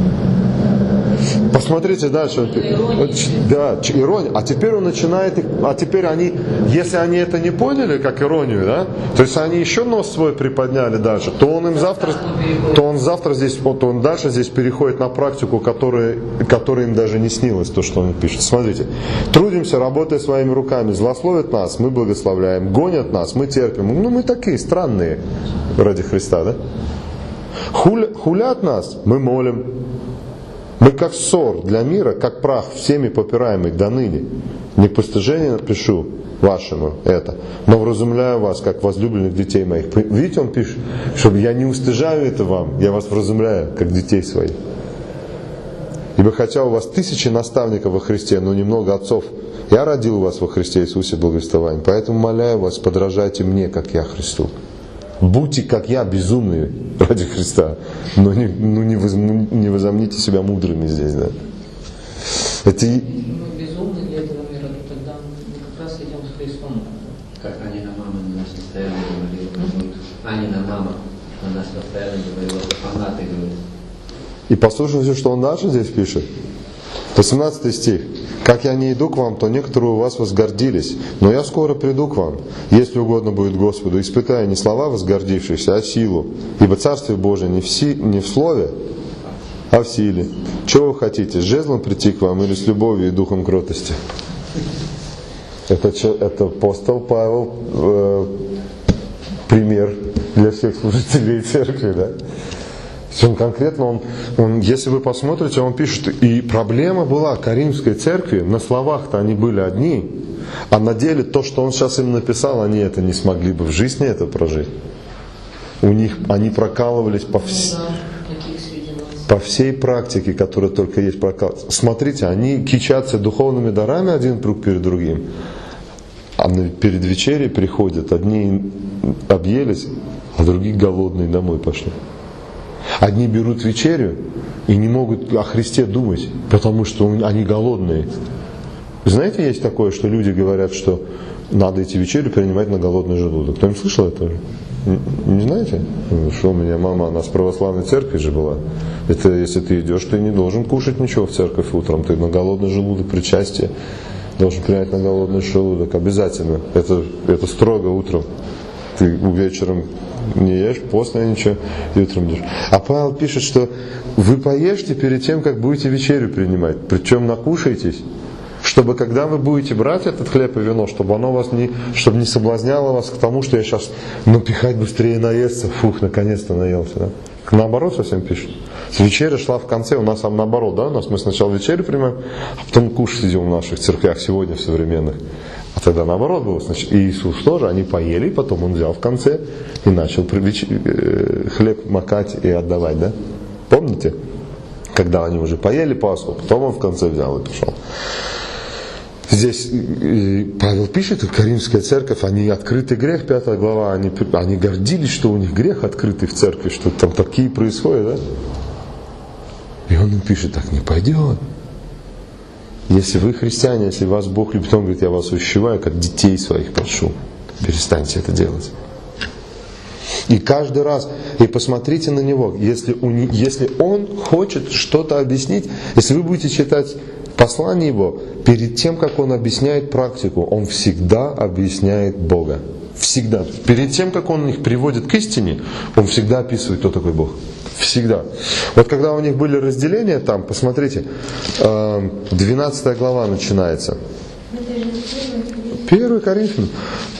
Посмотрите дальше. Да, ирония. А теперь он начинает их, а теперь они, если они это не поняли, как иронию, да, то есть они еще нос свой приподняли дальше, то он завтра здесь, вот он дальше здесь переходит на практику, которая им даже не снилась, то, что он пишет. Смотрите. Трудимся, работая своими руками, злословят нас, мы благословляем, гонят нас, мы терпим. Ну, мы такие странные ради Христа, да? Хулят нас, мы молим. Мы как ссор для мира, как прах, всеми попираемый до ныне. Не к постыжению пишу вашему это, но вразумляю вас, как возлюбленных детей моих. Видите, он пишет, чтобы я не устыжаю это вам, я вас вразумляю, как детей своих. Ибо хотя у вас 1000 наставников во Христе, но немного отцов, я родил вас во Христе Иисусе благовествованием. Поэтому моляю вас, подражайте мне, как я Христу. Будьте, как я, безумные ради Христа, но не возомните себя мудрыми здесь, да. Это... Мы безумны для этого мира, то тогда мы как раз идем с Христом. Как Анина мама на нас постоянно говорила, Анина мама на нас постоянно говорила, фанаты говорят. И послушайте, что он дальше здесь пишет. 18 стих. «Как я не иду к вам, то некоторые у вас возгордились, но я скоро приду к вам, если угодно будет Господу, испытая не слова возгордившихся, а силу, ибо Царствие Божие не в слове, а в силе. Чего вы хотите, с жезлом прийти к вам или с любовью и духом кротости?» Это апостол Павел, пример для всех служителей церкви, да? Он конкретно, если вы посмотрите, он пишет, и проблема была Каримской церкви, на словах-то они были одни, а на деле то, что он сейчас им написал, они это не смогли бы в жизни это прожить. У них, они прокалывались по всей практике, которая только есть прокалываться. Смотрите, они кичатся духовными дарами один друг перед другим, а перед вечерей приходят, одни объелись, а другие голодные домой пошли. Одни берут вечерю и не могут о Христе думать, потому что они голодные. Знаете, есть такое, что люди говорят, что надо идти вечерю принимать на голодный желудок. Кто-нибудь слышал это? Не знаете? Что у меня мама, она с православной церкви же была. Это если ты идешь, ты не должен кушать ничего в церковь утром. Ты на голодный желудок причастие должен принять на голодный желудок. Обязательно. Это строго утром. Ты вечером не ешь, постно ничего, и утром ешь. А Павел пишет, что вы поешьте перед тем, как будете вечерю принимать. Причем накушайтесь, чтобы когда вы будете брать этот хлеб и вино, чтобы оно вас чтобы не соблазняло вас к тому, что я сейчас напихать быстрее наесться, фух, наконец-то наелся. Да? Наоборот совсем пишет. Вечеря шла в конце, у нас там наоборот, да? Мы сначала вечерю принимаем, а потом кушать идем в наших церквях сегодня, в современных. А тогда наоборот было. Значит, и Иисус тоже, они поели, потом Он взял в конце и начал хлеб макать и отдавать, да? Помните? Когда они уже поели Пасху, потом Он в конце взял и пошел. Здесь Павел пишет, Коринфская церковь, они открытый грех, 5 глава, они гордились, что у них грех открытый в церкви, что там такие происходят, да? И он им пишет, так не пойдет. Если вы христиане, если вас Бог любит, Он говорит, я вас увещеваю, как детей своих прошу, перестаньте это делать. И каждый раз, и посмотрите на него, если он хочет что-то объяснить, если вы будете читать послание его, перед тем, как он объясняет практику, он всегда объясняет Бога. Всегда. Перед тем, как он их приводит к истине, он всегда описывает, кто такой Бог. Всегда. Вот когда у них были разделения там, посмотрите, 12 глава начинается. 1 Коринфянам.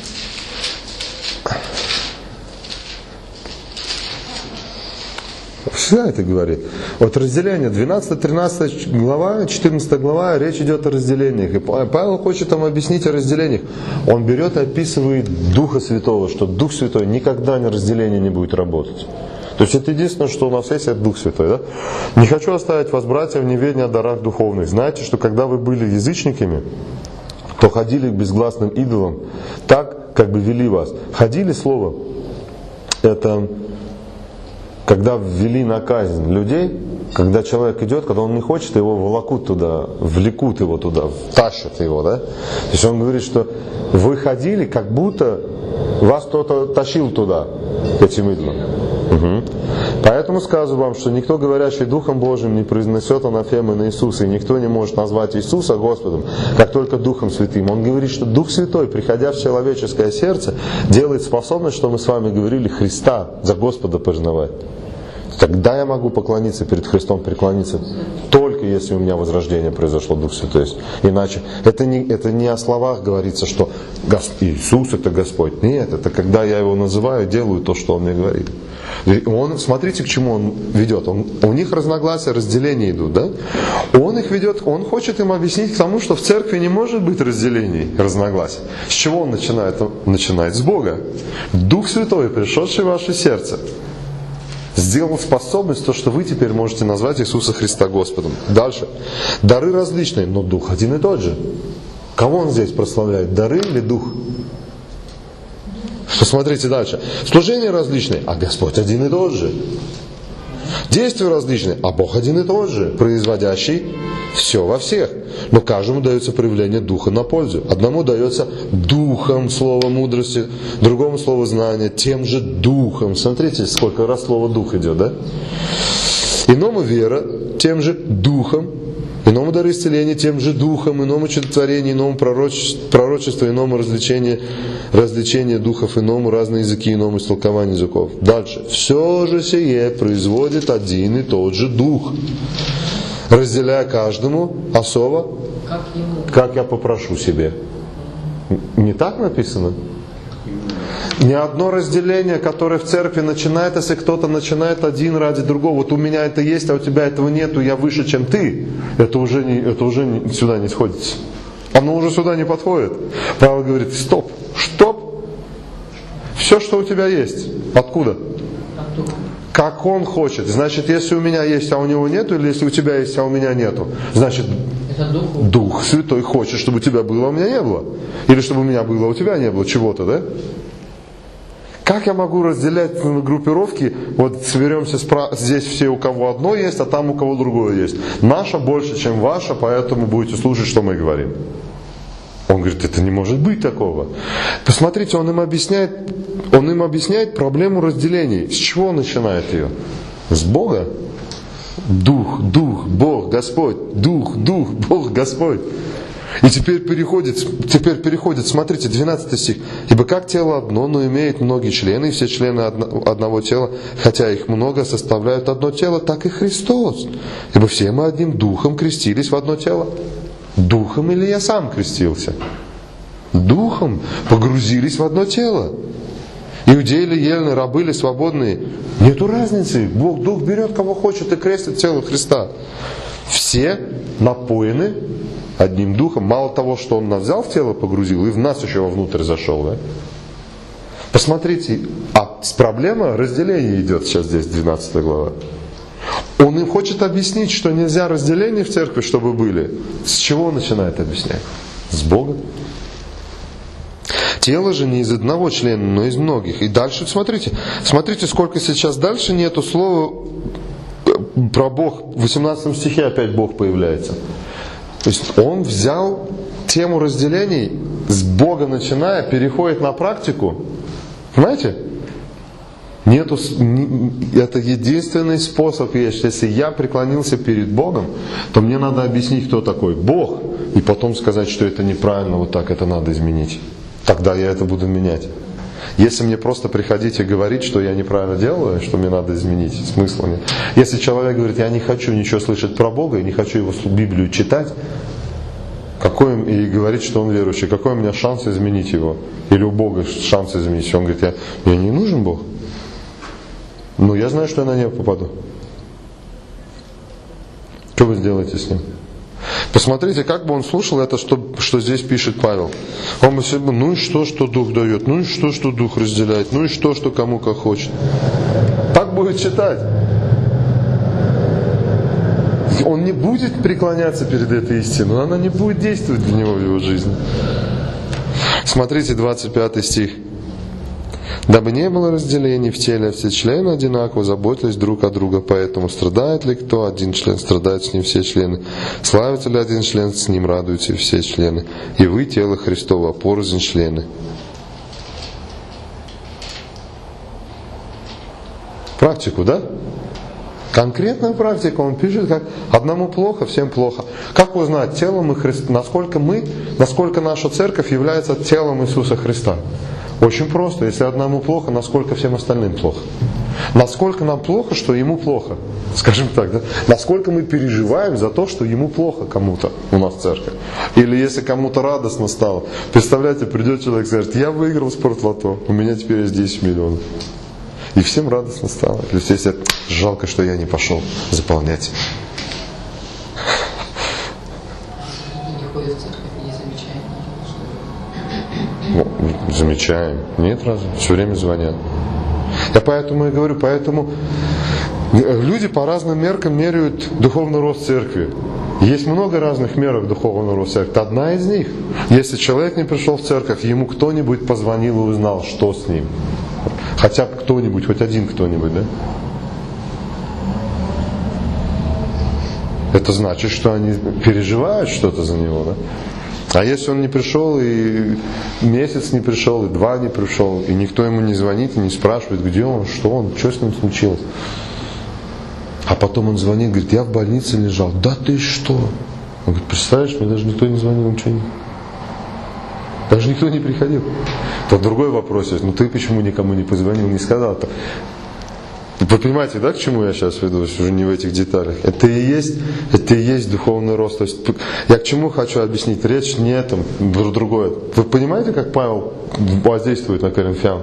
Всегда это говорит. Вот разделение, 12-13 глава, 14 глава, речь идет о разделениях. И Павел хочет там объяснить о разделениях. Он берет и описывает Духа Святого, что Дух Святой никогда на разделении не будет работать. То есть это единственное, что у нас есть, это Дух Святой. Да? Не хочу оставить вас, братья, в неведении о дарах духовных. Знаете, что когда вы были язычниками, то ходили к безгласным идолам, так, как бы вели вас. Ходили, слово, это когда ввели на казнь людей, когда человек идет, когда он не хочет, его волокут туда, влекут его туда, тащат его, да? То есть он говорит, что вы ходили, как будто вас кто-то тащил туда, к этим идолам. Угу. Поэтому скажу вам, что никто, говорящий Духом Божьим, не произнесет анафемы на Иисуса, и никто не может назвать Иисуса Господом, как только Духом Святым. Он говорит, что Дух Святой, приходя в человеческое сердце, делает способность, что мы с вами говорили, Христа за Господа признавать. Тогда я могу поклониться перед Христом, преклониться только если у меня возрождение произошло, Дух Святой. Иначе это не о словах говорится, что Иисус это Господь. Нет, это когда я Его называю, делаю то, что Он мне говорит. Смотрите, к чему Он ведет. У них разногласия, разделения идут. Да? Он их ведет, Он хочет им объяснить к тому, что в церкви не может быть разделений, разногласий. С чего Он начинает? Он начинает с Бога. Дух Святой, пришедший в ваше сердце, сделал способность, то, что вы теперь можете назвать Иисуса Христа Господом. Дальше. Дары различные, но Дух один и тот же. Кого Он здесь прославляет? Дары или Дух? Что смотрите дальше. Служения различные, а Господь один и тот же. Действия различные, а Бог один и тот же, производящий все во всех. Но каждому дается проявление Духа на пользу. Одному дается Духом слово мудрости, другому слово знания, тем же Духом. Смотрите, сколько раз слово Дух идет, да? Иному вера, тем же Духом. Иному дары исцеления, тем же Духом. Иному чудотворение, иному пророчество, иному развлечение духов, иному разные языки, иному истолкование языков. Дальше. Все же сие производит один и тот же Дух, разделяя каждому особо, как я попрошу себе. Не так написано? Ни одно разделение, которое в церкви начинает, если кто-то начинает один ради другого. Вот у меня это есть, а у тебя этого нету, я выше, чем ты. Это уже сюда не сходится. Оно уже сюда не подходит. Павел говорит, стоп. Все, что у тебя есть. Откуда? Как он хочет. Значит, если у меня есть, а у него нету, или если у тебя есть, а у меня нету, значит, Дух Святой хочет, чтобы у тебя было, а у меня не было. Или чтобы у меня было, а у тебя не было чего-то, да? Как я могу разделять группировки? Вот соберемся здесь все, у кого одно есть, а там у кого другое есть. Наша больше, чем ваша, поэтому будете слушать, что мы говорим. Он говорит, это не может быть такого. Посмотрите, он им объясняет проблему разделений. С чего он начинает ее? С Бога. Дух, Бог, Господь. Дух, Бог, Господь. И теперь переходит, смотрите, 12 стих. «Ибо как тело одно, но имеет многие члены, и все члены одного тела, хотя их много, составляют одно тело, так и Христос. Ибо все мы одним духом крестились в одно тело». Духом или я сам крестился? Духом погрузились в одно тело. Иудеи ли ельны, рабы ли свободные. Нету разницы. Бог Дух берет кого хочет и крестит тело Христа. Все напоены одним Духом. Мало того, что Он нас взял в тело, погрузил, и в нас еще вовнутрь зашел. Да? Посмотрите, проблема разделения идет сейчас здесь, 12 глава. Он им хочет объяснить, что нельзя разделения в церкви, чтобы были. С чего он начинает объяснять? С Бога. Тело же не из одного члена, но из многих. И дальше, смотрите, сколько сейчас дальше нету слова про Бог. В 18 стихе опять Бог появляется. То есть он взял тему разделений, с Бога начиная, переходит на практику. Понимаете? Это единственный способ есть. Если я преклонился перед Богом, то мне надо объяснить, кто такой Бог, и потом сказать, что это неправильно, вот так это надо изменить. Тогда я это буду менять. Если мне просто приходить и говорить, что я неправильно делаю, что мне надо изменить, смысла нет. Если человек говорит, я не хочу ничего слышать про Бога, и не хочу его Библию читать, и говорит, что он верующий, какой у меня шанс изменить его? Или у Бога шанс изменить? Он говорит, мне не нужен Бог. Но я знаю, что я на небо попаду. Что вы сделаете с ним? Посмотрите, как бы он слушал это, что здесь пишет Павел. Он бы себе, ну и что Дух дает, ну и что Дух разделяет, ну и что кому как хочет. Так будет читать. Он не будет преклоняться перед этой истиной, но она не будет действовать для него в его жизни. Смотрите, 25 стих. «Дабы не было разделений в теле, а все члены одинаково заботились друг о друга, поэтому страдает ли кто, один член, страдают с ним все члены. Славится ли один член, с ним радуются и все члены. И вы, тело Христово, порознь члены». Практику, да? Конкретная практика, он пишет, как одному плохо, всем плохо. Как узнать, телом Христа, насколько наша церковь является телом Иисуса Христа? Очень просто. Если одному плохо, насколько всем остальным плохо? Насколько нам плохо, что ему плохо? Скажем так, да? Насколько мы переживаем за то, что ему плохо кому-то у нас в церкви? Или если кому-то радостно стало. Представляете, придет человек и скажет, я выиграл спортлото, у меня теперь есть 10 миллионов. И всем радостно стало. Или все сидят, жалко, что я не пошел заполнять. Не ходят в церковь, не замечаем. Замечаем. Нет разве? Все время звонят. Я поэтому и говорю, люди по разным меркам меряют духовный рост церкви. Есть много разных мерок духовного роста церкви. Одна из них, если человек не пришел в церковь, ему кто-нибудь позвонил и узнал, что с ним. Хотя бы кто-нибудь, хоть один кто-нибудь, да? Это значит, что они переживают что-то за него, да? А если он не пришел, и месяц не пришел, и 2 не пришел, и никто ему не звонит, и не спрашивает, где он, что с ним случилось. А потом он звонит, говорит, я в больнице лежал. Да ты что? Он говорит, представляешь, мне даже никто не звонил, ничего не... Даже никто не приходил. То другой вопрос есть, ты почему никому не позвонил, не сказал-то? Вы понимаете, да, к чему я сейчас веду, уже не в этих деталях? Это и есть духовный рост. То есть, я к чему хочу объяснить? Речь не о этом, другое. Вы понимаете, как Павел воздействует на коринфян?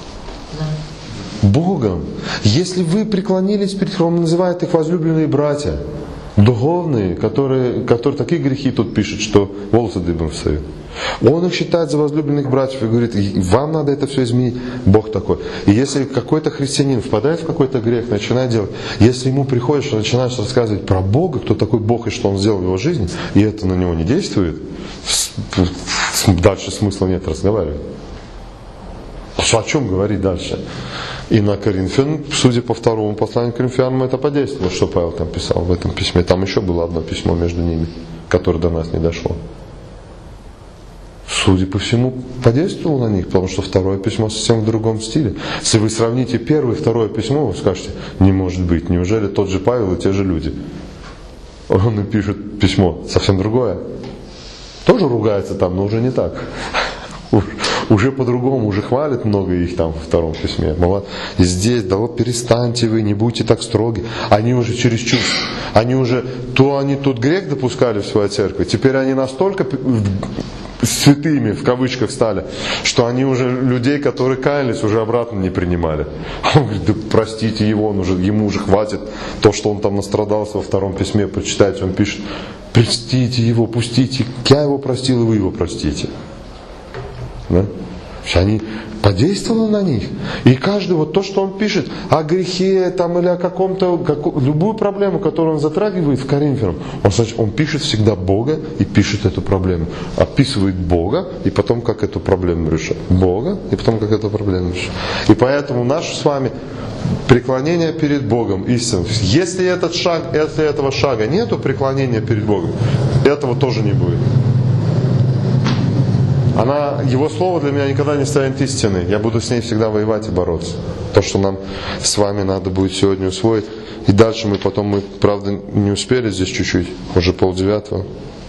Богом. Если вы преклонились перед Христом, он называет их возлюбленные братья, духовные, которые такие грехи тут пишут, что волосы дыбом встают. Он их считает за возлюбленных братьев и говорит, вам надо это все изменить. Бог такой. И если какой-то христианин впадает в какой-то грех, начинает делать, если ему приходишь и начинаешь рассказывать про Бога, кто такой Бог и что Он сделал в его жизни, и это на него не действует, дальше смысла нет разговаривать. О чем говорить дальше? И на Коринфян, судя по 2 посланию к Коринфянам, это подействовало, что Павел там писал в этом письме. Там еще было одно письмо между ними, которое до нас не дошло. Судя по всему, подействовало на них, потому что 2 письмо совсем в другом стиле. Если вы сравните 1 и 2 письмо, вы скажете, не может быть, неужели тот же Павел и те же люди? Он им пишет письмо совсем другое. Тоже ругается там, но уже не так. Уже по-другому, уже хвалит много их там во 2 письме. И здесь, да вот перестаньте вы, не будьте так строги. Они уже чересчур, они тут грех допускали в своей церкви, теперь они настолько святыми, в кавычках, стали, что они уже людей, которые каялись, уже обратно не принимали. Он говорит, да простите его, ему уже хватит то, что он там настрадался во втором письме, почитайте, он пишет, простите его, пустите, я его простил, и вы его простите. Да? Они подействовало на них. И каждый, вот то, что он пишет о грехе там, или о любую проблему, которую он затрагивает в Коринфянам, он пишет всегда Бога и пишет эту проблему. Описывает Бога и потом как эту проблему решать. Бога и потом как эту проблему решать. И поэтому наше с вами преклонение перед Богом истинно. Если этого шага нету, преклонения перед Богом, этого тоже не будет. Его слово для меня никогда не станет истиной. Я буду с ней всегда воевать и бороться. То, что нам с вами надо будет сегодня усвоить. И дальше мы, правда, не успели здесь чуть-чуть, уже 8:30.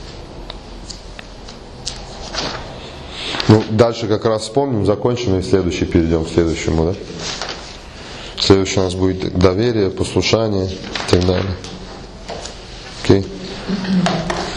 Дальше как раз вспомним, закончим, и следующий перейдем к следующему. Да? Следующий у нас будет доверие, послушание и так далее. Окей?